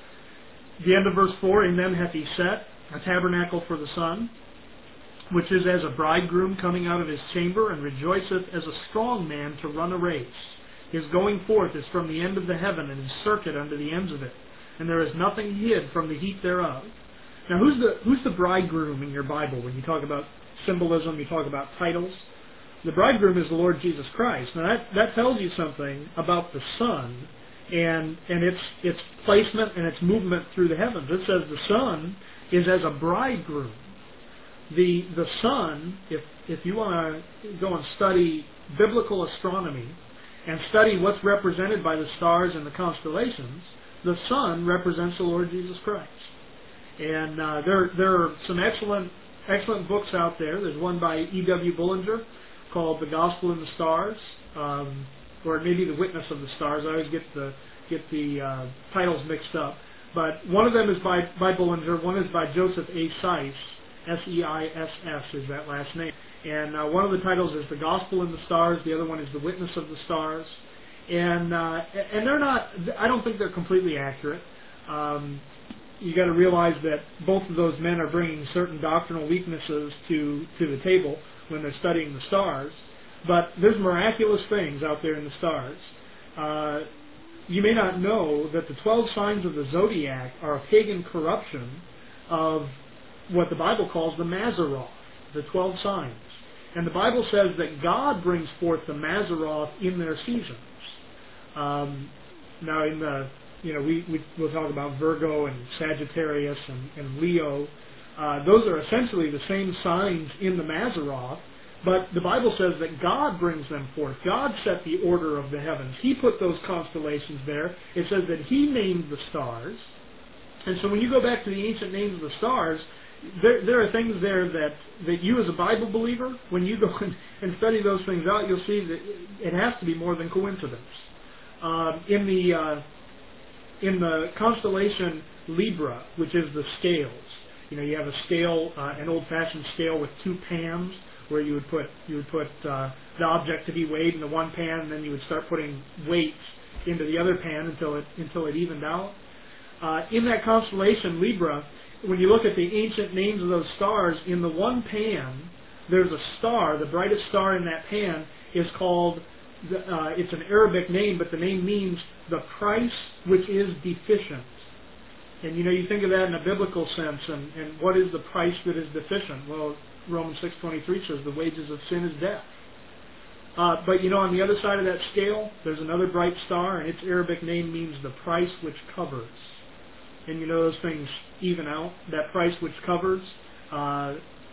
The end of verse four, in them hath He set a tabernacle for the sun, which is as a bridegroom coming out of his chamber, and rejoiceth as a strong man to run a race. His going forth is from the end of the heaven, and his circuit unto the ends of it. And there is nothing hid from the heat thereof. Now, who's the who's the bridegroom in your Bible? When you talk about symbolism, you talk about titles. The bridegroom is the Lord Jesus Christ. Now, that, that tells you something about the sun and and its its placement and its movement through the heavens. It says the sun is as a bridegroom. The the sun, if if you want to go and study biblical astronomy and study what's represented by the stars and the constellations, the sun represents the Lord Jesus Christ. And uh, there there are some excellent excellent books out there. There's one by E W Bullinger called The Gospel in the Stars, um, or maybe The Witness of the Stars. I always get the get the uh, titles mixed up. But one of them is by, by Bullinger. One is by Joseph A. Seiss. S E I S S is that last name. And uh, one of the titles is The Gospel in the Stars. The other one is The Witness of the Stars. And uh, and they're not, I don't think they're completely accurate. Um, you got to realize that both of those men are bringing certain doctrinal weaknesses to, to the table when they're studying the stars. But there's miraculous things out there in the stars. Uh, you may not know that the twelve signs of the zodiac are a pagan corruption of what the Bible calls the Mazzaroth, the twelve signs. And the Bible says that God brings forth the Mazzaroth in their seasons. Um, now, in the you know, we, we we'll talk about Virgo and Sagittarius and, and Leo. Uh, those are essentially the same signs in the Mazzaroth, but the Bible says that God brings them forth. God set the order of the heavens. He put those constellations there. It says that He named the stars. And so when you go back to the ancient names of the stars, there, there are things there that, that you as a Bible believer, when you go and, and study those things out, you'll see that it has to be more than coincidence. Um, in the uh, in the constellation Libra, which is the scales, you know, you have a scale, uh, an old-fashioned scale with two pans, where you would put you would put uh, the object to be weighed in the one pan, and then you would start putting weights into the other pan until it until it evened out. Uh, in that constellation Libra, when you look at the ancient names of those stars, in the one pan, there's a star. The brightest star in that pan is called, uh, it's an Arabic name, but the name means the price which is deficient. And you know, you think of that in a biblical sense, and, and what is the price that is deficient? Well, Romans six twenty-three says the wages of sin is death. Uh, but you know, on the other side of that scale, there's another bright star, and its Arabic name means the price which covers. And you know, those things even out. That price which covers uh,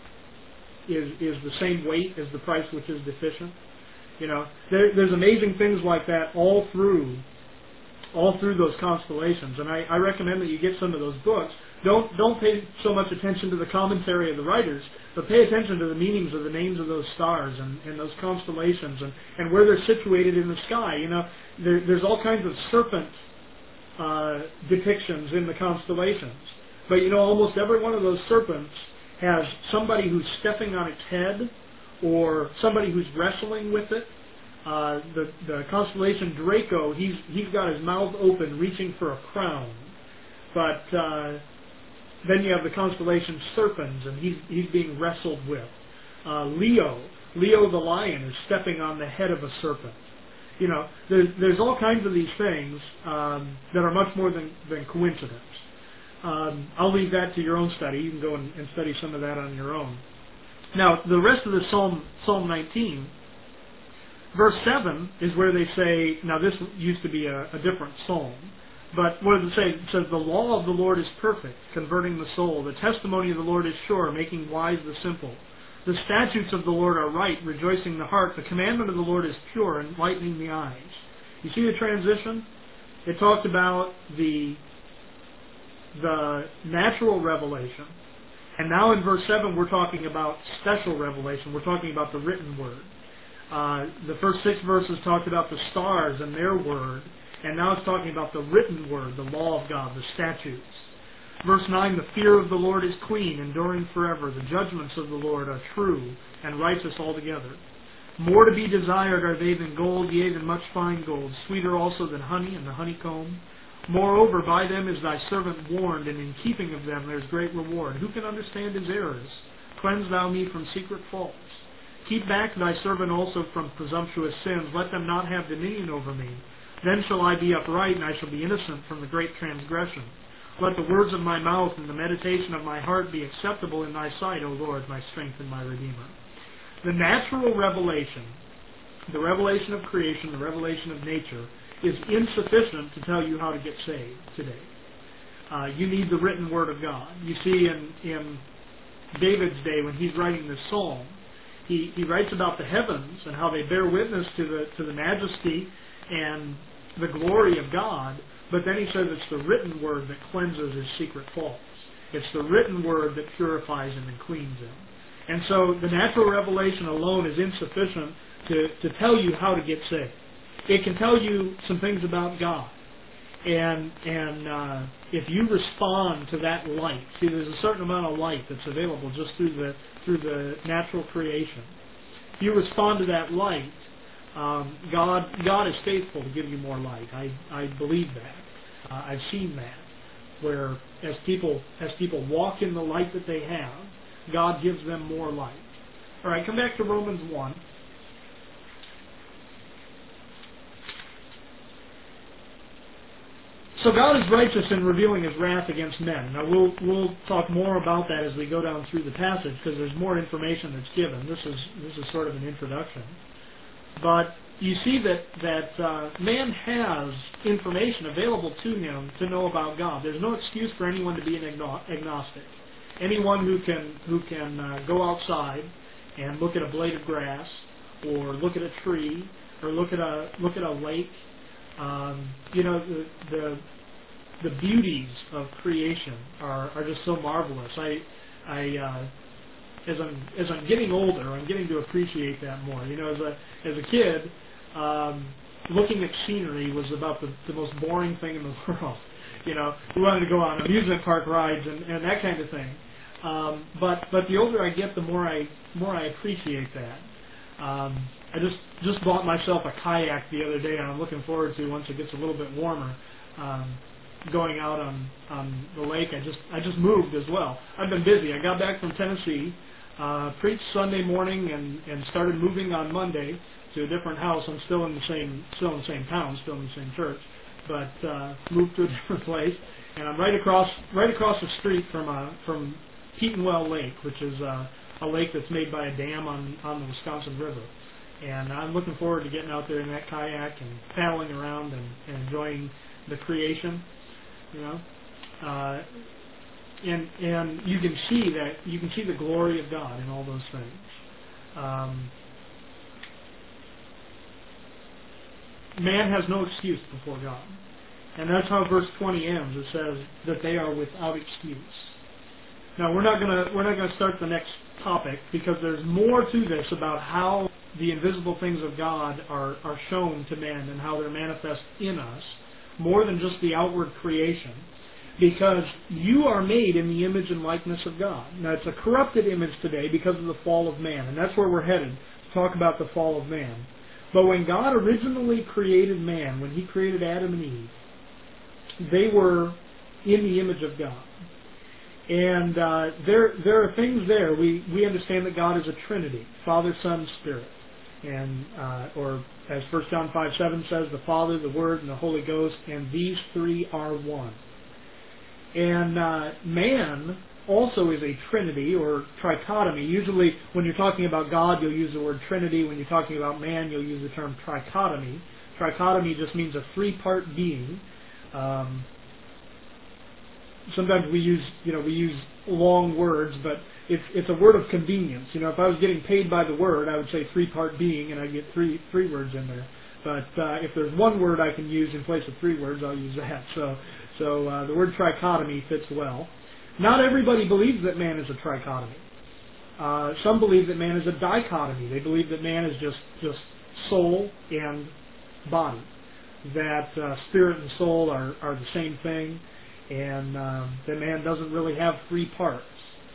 is is the same weight as the price which is deficient. You know, there, there's amazing things like that all through all through those constellations. And I, I recommend that you get some of those books. Don't don't pay so much attention to the commentary of the writers, but pay attention to the meanings of the names of those stars and, and those constellations and, and where they're situated in the sky. You know, there, there's all kinds of serpent uh, depictions in the constellations. But you know, almost every one of those serpents has somebody who's stepping on its head or somebody who's wrestling with it. Uh, the, the constellation Draco, he's he's got his mouth open, reaching for a crown. But uh, then you have the constellation Serpens, and he's he's being wrestled with. Uh, Leo, Leo the lion, is stepping on the head of a serpent. You know, there's there's all kinds of these things um, that are much more than than coincidence. Um, I'll leave that to your own study. You can go and, and study some of that on your own. Now, the rest of the Psalm Psalm nineteen. Verse seven is where they say, now this used to be a, a different psalm, but what does it say? It says, the law of the Lord is perfect, converting the soul. The testimony of the Lord is sure, making wise the simple. The statutes of the Lord are right, rejoicing the heart. The commandment of the Lord is pure, enlightening the eyes. You see the transition? It talked about the, the natural revelation, and now in verse seven we're talking about special revelation. We're talking about the written word. Uh, the first six verses talked about the stars and their word, And now it's talking about the written word, the law of God, the statutes. Verse nine, the fear of the Lord is clean, enduring forever. The judgments of the Lord are true and righteous altogether. More to be desired are they than gold, yea, than much fine gold, sweeter also than honey and the honeycomb. Moreover, by them is thy servant warned, and in keeping of them there is great reward. Who can understand his errors? Cleanse thou me from secret faults. Keep back thy servant also from presumptuous sins. Let them not have dominion over me. Then shall I be upright, and I shall be innocent from the great transgression. Let the words of my mouth and the meditation of my heart be acceptable in thy sight, O Lord, my strength and my Redeemer. The natural revelation, the revelation of creation, the revelation of nature, is insufficient to tell you how to get saved today. Uh, you need the written word of God. You see, in, in David's day, when he's writing this psalm, he, he writes about the heavens and how they bear witness to the to the majesty and the glory of God, but then he says it's the written word that cleanses his secret faults. It's the written word that purifies him and cleans him. And so the natural revelation alone is insufficient to, to tell you how to get saved. It can tell you some things about God. And and uh, if you respond to that light, see, there's a certain amount of light that's available just through the through the natural creation. If you respond to that light, um, God God is faithful to give you more light. I I believe that. Uh, I've seen that, where as people as people walk in the light that they have, God gives them more light. All right, come back to Romans one. So God is righteous in revealing His wrath against men. Now we'll we'll talk more about that as we go down through the passage, because there's more information that's given. This is this is sort of an introduction, but you see that that uh, man has information available to him to know about God. There's no excuse for anyone to be an agno- agnostic. Anyone who can who can uh, go outside and look at a blade of grass, or look at a tree, or look at a look at a lake. Um, you know, the, the the beauties of creation are, are just so marvelous. I I uh, as I'm as I'm getting older, I'm getting to appreciate that more. You know, as a as a kid, um, looking at scenery was about the, the most boring thing in the world. You know, we wanted to go on amusement park rides and, and that kind of thing. Um, but but the older I get, the more I more I appreciate that. Um, I just just bought myself a kayak the other day, and I'm looking forward to, once it gets a little bit warmer, um, going out on, on the lake. I just I just moved as well. I've been busy. I got back from Tennessee, uh, preached Sunday morning, and, and started moving on Monday to a different house. I'm still in the same still in the same town, still in the same church, but uh, moved to a different place. And I'm right across right across the street from uh, from Petenwell Lake, which is uh, a lake that's made by a dam on, on the Wisconsin River. And I'm looking forward to getting out there in that kayak and paddling around and, and enjoying the creation, you know. Uh, and and you can see that you can see the glory of God in all those things. Um, man has no excuse before God, and that's how verse twenty ends. It says that they are without excuse. Now we're not gonna we're not gonna start the next topic, because there's more to this about how the invisible things of God are, are shown to men and how they're manifest in us, more than just the outward creation, because you are made in the image and likeness of God. Now, it's a corrupted image today because of the fall of man, and that's where we're headed, to talk about the fall of man. But when God originally created man, when He created Adam and Eve, they were in the image of God. And uh, there there are things there. We, we understand that God is a Trinity, Father, Son, Spirit. And uh, or as First John five seven says, the Father, the Word, and the Holy Ghost, and these three are one. And uh, man also is a trinity or trichotomy. Usually when you're talking about God, you'll use the word Trinity. When you're talking about man, you'll use the term trichotomy. Trichotomy just means a three-part being. Um, sometimes we use, you know, we use long words, but it's it's a word of convenience. You know, if I was getting paid by the word, I would say three-part being, and I'd get three three words in there. But uh, if there's one word I can use in place of three words, I'll use that. So, so uh, the word trichotomy fits well. Not everybody believes that man is a trichotomy. Uh, some believe that man is a dichotomy. They believe that man is just just soul and body. that uh, spirit and soul are, are the same thing, and um, that man doesn't really have three parts.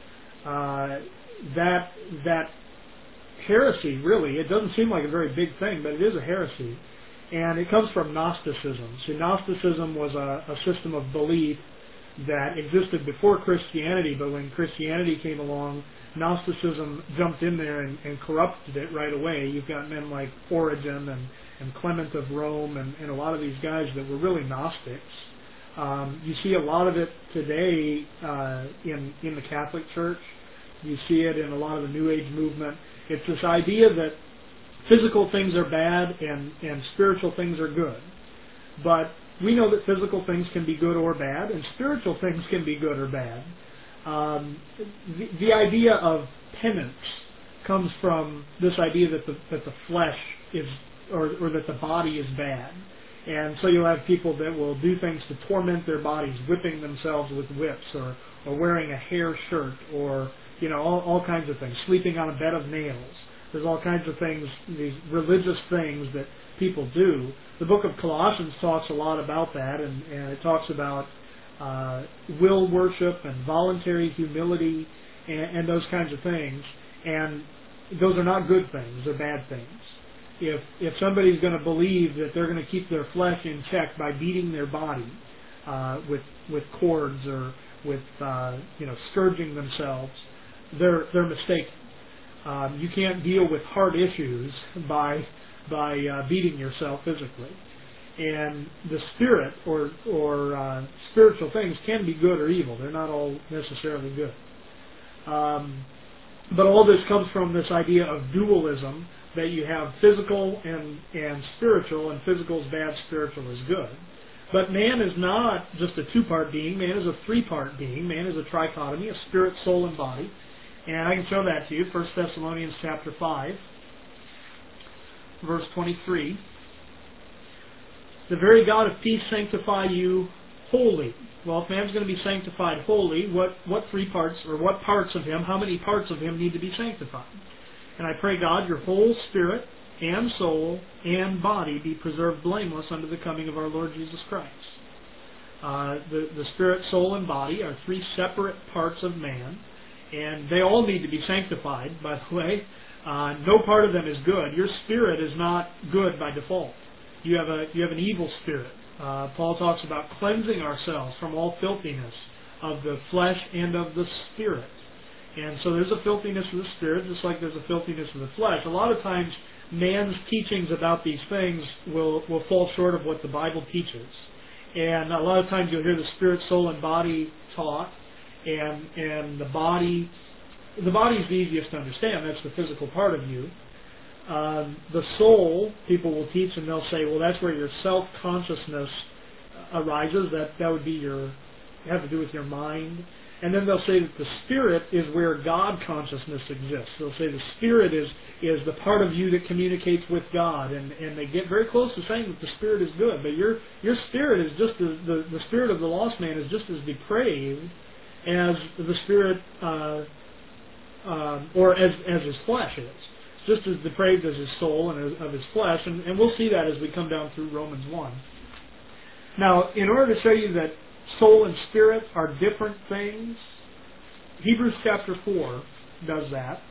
Uh, that that heresy, really, it doesn't seem like a very big thing, but it is a heresy, and it comes from Gnosticism. So Gnosticism was a, a system of belief that existed before Christianity, but when Christianity came along, Gnosticism jumped in there and, and corrupted it right away. You've got men like Origen and, and Clement of Rome and, and a lot of these guys that were really Gnostics. Um, you see a lot of it today uh, in, in the Catholic Church. You see it in a lot of the New Age movement. It's this idea that physical things are bad and, and spiritual things are good. But we know that physical things can be good or bad, and spiritual things can be good or bad. Um, the, the idea of penance comes from this idea that the, that the flesh is, or, or that the body is bad. And so you'll have people that will do things to torment their bodies, whipping themselves with whips, or, or wearing a hair shirt, or you know all, all kinds of things, sleeping on a bed of nails. There's all kinds of things, these religious things that people do. The book of Colossians talks a lot about that, and, and it talks about uh, will worship and voluntary humility and, and those kinds of things. And those are not good things; they're bad things. If if somebody's going to believe that they're going to keep their flesh in check by beating their body uh, with with cords or with uh, you know scourging themselves, they're they're mistaken. Um, you can't deal with heart issues by by uh, beating yourself physically. And the spirit or or uh, spiritual things can be good or evil. They're not all necessarily good. Um, but all this comes from this idea of dualism, that you have physical and, and spiritual, and physical is bad, spiritual is good. But man is not just a two-part being. Man is a three-part being. Man is a trichotomy, a spirit, soul, and body. And I can show that to you. First Thessalonians chapter five, verse twenty-three. The very God of peace sanctify you wholly. Well, if man's going to be sanctified wholly, what, what three parts, or what parts of him, how many parts of him need to be sanctified? And I pray, God, your whole spirit and soul and body be preserved blameless unto the coming of our Lord Jesus Christ. Uh, the, the spirit, soul, and body are three separate parts of man, and they all need to be sanctified, by the way. Uh, no part of them is good. Your spirit is not good by default. You have a you have an evil spirit. Uh, Paul talks about cleansing ourselves from all filthiness of the flesh and of the spirit. And so there's a filthiness of the spirit, just like there's a filthiness of the flesh. A lot of times, man's teachings about these things will, will fall short of what the Bible teaches. And a lot of times you'll hear the spirit, soul, and body taught, and and the body, the body is the easiest to understand. That's the physical part of you. Um, the soul, people will teach, and they'll say, well, that's where your self-consciousness arises. That that would be your, have to do with your mind. And then they'll say that the spirit is where God consciousness exists. They'll say the spirit is is the part of you that communicates with God, and, and they get very close to saying that the spirit is good. But your your spirit is just as, the the spirit of the lost man is just as depraved as the spirit, uh, uh, or as as his flesh is. Just as depraved as his soul and as, of his flesh, and, and we'll see that as we come down through Romans one. Now, in order to show you that soul and spirit are different things, Hebrews chapter four does that.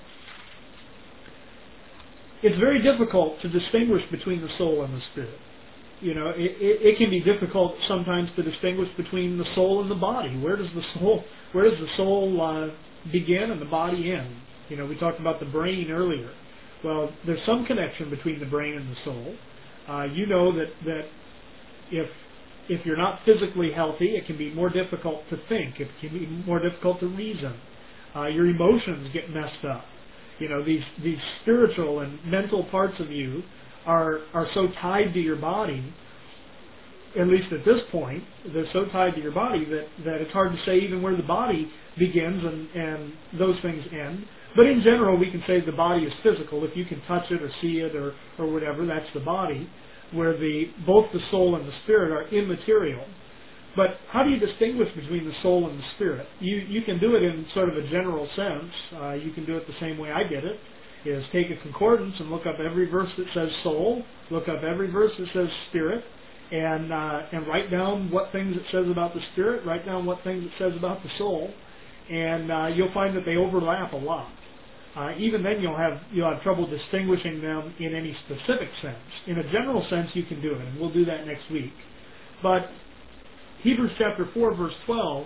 It's very difficult to distinguish between the soul and the spirit. You know, it, it, it can be difficult sometimes to distinguish between the soul and the body. Where does the soul, where does the soul uh, begin and the body end? You know, we talked about the brain earlier. Well, there's some connection between the brain and the soul. Uh, you know that that if if you're not physically healthy, it can be more difficult to think. It can be more difficult to reason. Uh, your emotions get messed up. You know, these these spiritual and mental parts of you are are so tied to your body. At least at this point, they're so tied to your body that, that it's hard to say even where the body begins and, and those things end. But in general, we can say the body is physical. If you can touch it or see it or, or whatever, that's the body, where the both the soul and the spirit are immaterial. But how do you distinguish between the soul and the spirit? You you can do it in sort of a general sense. Uh, you can do it the same way I did it. is take a concordance and look up every verse that says soul, look up every verse that says spirit, and uh, and write down what things it says about the spirit, write down what things it says about the soul, and uh, you'll find that they overlap a lot. Uh, even then, you'll have you'll have trouble distinguishing them in any specific sense. In a general sense, you can do it, and we'll do that next week. But Hebrews chapter four, verse twelve,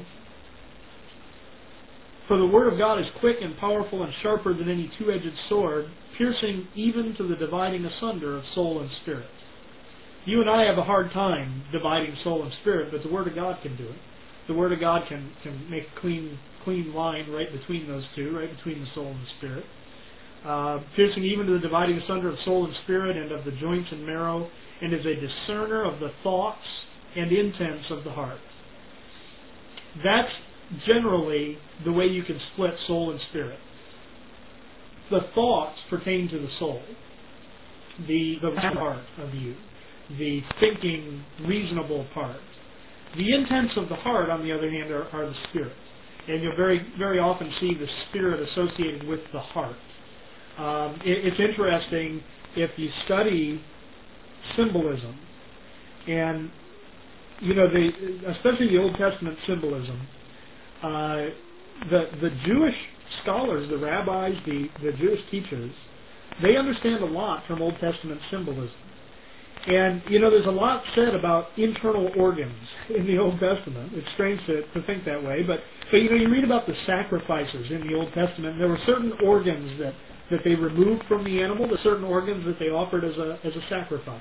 for the word of God is quick and powerful and sharper than any two-edged sword, piercing even to the dividing asunder of soul and spirit. You and I have a hard time dividing soul and spirit, but the Word of God can do it. The Word of God can, can make a clean, clean line right between those two, right between the soul and the spirit. Uh, piercing even to the dividing asunder of soul and spirit and of the joints and marrow, and is a discerner of the thoughts and intents of the heart. That's generally the way you can split soul and spirit. The thoughts pertain to the soul, the, the heart of you. The thinking, reasonable part. The intents of the heart, on the other hand, are, are the spirit. And you'll very, very often see the spirit associated with the heart. Um, it, it's interesting if you study symbolism, and you know, the, especially the Old Testament symbolism, uh, the the Jewish scholars, the rabbis, the, the Jewish teachers, they understand a lot from Old Testament symbolism. And, you know, there's a lot said about internal organs in the Old Testament. It's strange to, to think that way. But, but, you know, you read about the sacrifices in the Old Testament. And there were certain organs that, that they removed from the animal, the certain organs that they offered as a, as a sacrifice.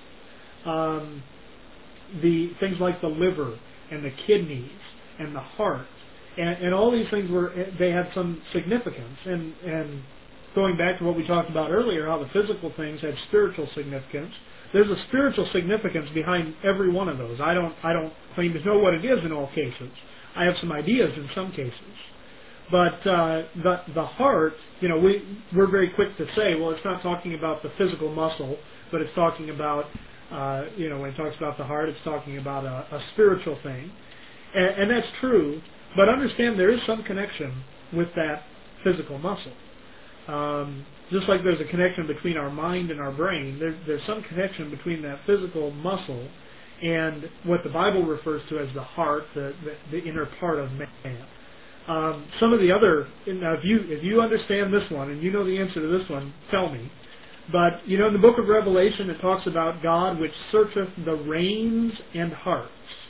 Um, the things like the liver and the kidneys and the heart. And, and all these things were, they had some significance. And, and going back to what we talked about earlier, how the physical things had spiritual significance. There's a spiritual significance behind every one of those. I don't I don't claim to know what it is in all cases. I have some ideas in some cases. But uh, the the heart, you know, we, we're very quick to say, well, it's not talking about the physical muscle, but it's talking about, uh, you know, when it talks about the heart, it's talking about a, a spiritual thing. And, and that's true, but understand there is some connection with that physical muscle. Um, just like there's a connection between our mind and our brain, there, there's some connection between that physical muscle and what the Bible refers to as the heart, the, the, the inner part of man. Um, some of the other, now if you if you understand this one and you know the answer to this one, tell me. But you know, in the book of Revelation, it talks about God which searcheth the reins and hearts.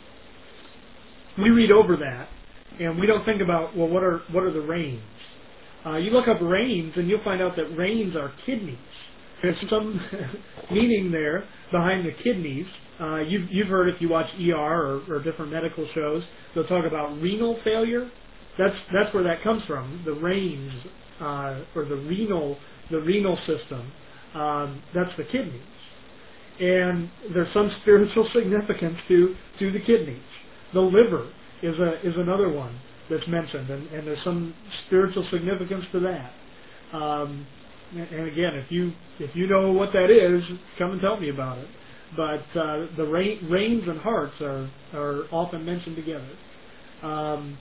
We read over that, and we don't think about, well, what are what are the reins? Uh, you look up reins, and you'll find out that reins are kidneys. There's some meaning there behind the kidneys. Uh, you've, you've heard, if you watch E R or, or different medical shows, they'll talk about renal failure. That's that's where that comes from. The reins, uh, or the renal the renal system. Um, that's the kidneys, and there's some spiritual significance to to the kidneys. The liver is a is another one that's mentioned, and, and there's some spiritual significance to that. Um, and, and again, if you if you know what that is, come and tell me about it. But uh, the rein, reins and hearts are are often mentioned together. Um,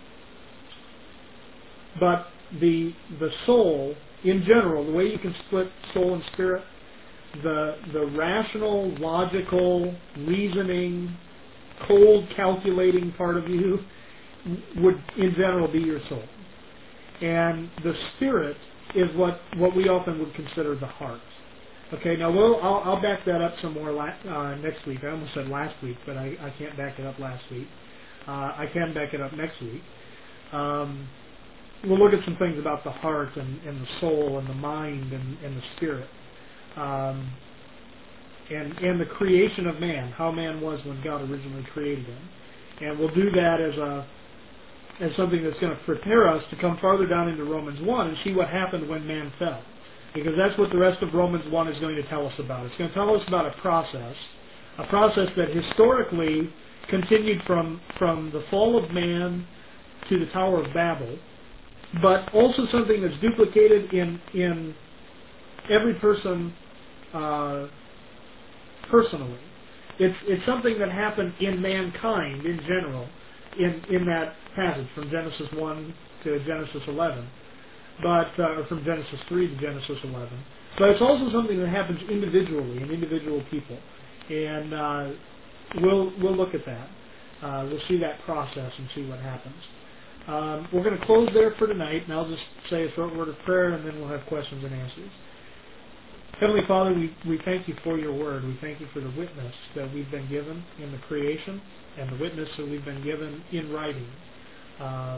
but the the soul in general, the way you can split soul and spirit, the the rational, logical, reasoning, cold, calculating part of you would in general be your soul. And the spirit is what, what we often would consider the heart. Okay, now we'll, I'll, I'll back that up some more la- uh, next week. I almost said last week, but I, I can't back it up last week. Uh, I can back it up next week. Um, we'll look at some things about the heart and, and the soul and the mind and, and the spirit. Um, and, and the creation of man, how man was when God originally created him. And we'll do that as a as something that's going to prepare us to come farther down into Romans one and see what happened when man fell. Because that's what the rest of Romans one is going to tell us about. It's going to tell us about a process, a process that historically continued from, from the fall of man to the Tower of Babel, but also something that's duplicated in, in every person uh, personally. It's, it's something that happened in mankind in general, in, in that passage from Genesis one to Genesis eleven. but uh, or from Genesis three to Genesis eleven. But it's also something that happens individually in individual people, and uh, we'll we'll look at that. Uh, we'll see that process and see what happens. Um, we're going to close there for tonight, and I'll just say a short word of prayer, and then we'll have questions and answers. Heavenly Father, we, we thank you for your word. We thank you for the witness that we've been given in the creation and the witness that we've been given in writing. Um,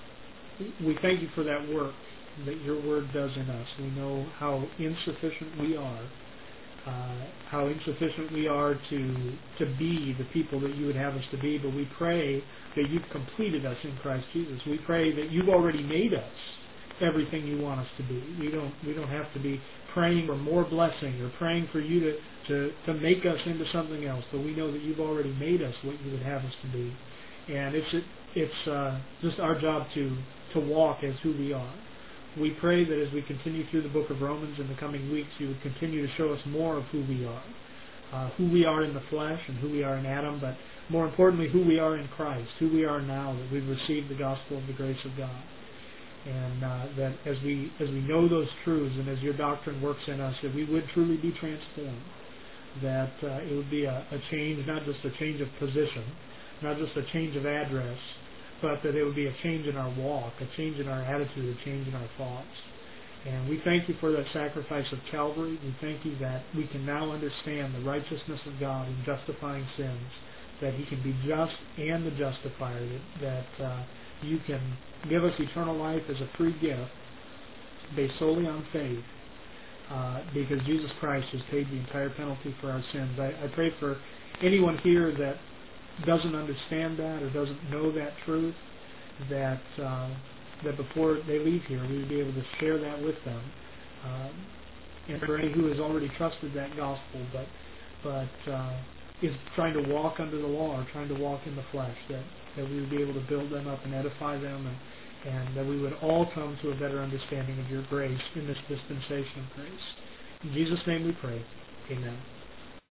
we thank you for that work that your word does in us. We know how insufficient we are, uh, how insufficient we are to to be the people that you would have us to be, but we pray that you've completed us in Christ Jesus. We pray that you've already made us everything you want us to be. We don't we don't have to be praying for more blessing or praying for you to, to, to make us into something else, but we know that you've already made us what you would have us to be. And it's it's uh, just our job to, to walk as who we are. We pray that as we continue through the book of Romans in the coming weeks, you would continue to show us more of who we are, uh, who we are in the flesh and who we are in Adam, but more importantly, who we are in Christ, who we are now that we've received the gospel of the grace of God. And uh, that as we as we know those truths and as your doctrine works in us, that we would truly be transformed, that uh, it would be a, a change, not just a change of position, not just a change of address, but that it would be a change in our walk, a change in our attitude, a change in our thoughts. And we thank you for that sacrifice of Calvary. We thank you that we can now understand the righteousness of God in justifying sins, that he can be just and the justifier, that, that uh, you can give us eternal life as a free gift based solely on faith, uh, because Jesus Christ has paid the entire penalty for our sins. I, I pray for anyone here that doesn't understand that or doesn't know that truth, that uh, that before they leave here we would be able to share that with them. Um, and for any who has already trusted that gospel but but uh, is trying to walk under the law or trying to walk in the flesh, that, that we would be able to build them up and edify them, and, and that we would all come to a better understanding of your grace in this dispensation of grace. In Jesus' name we pray. Amen.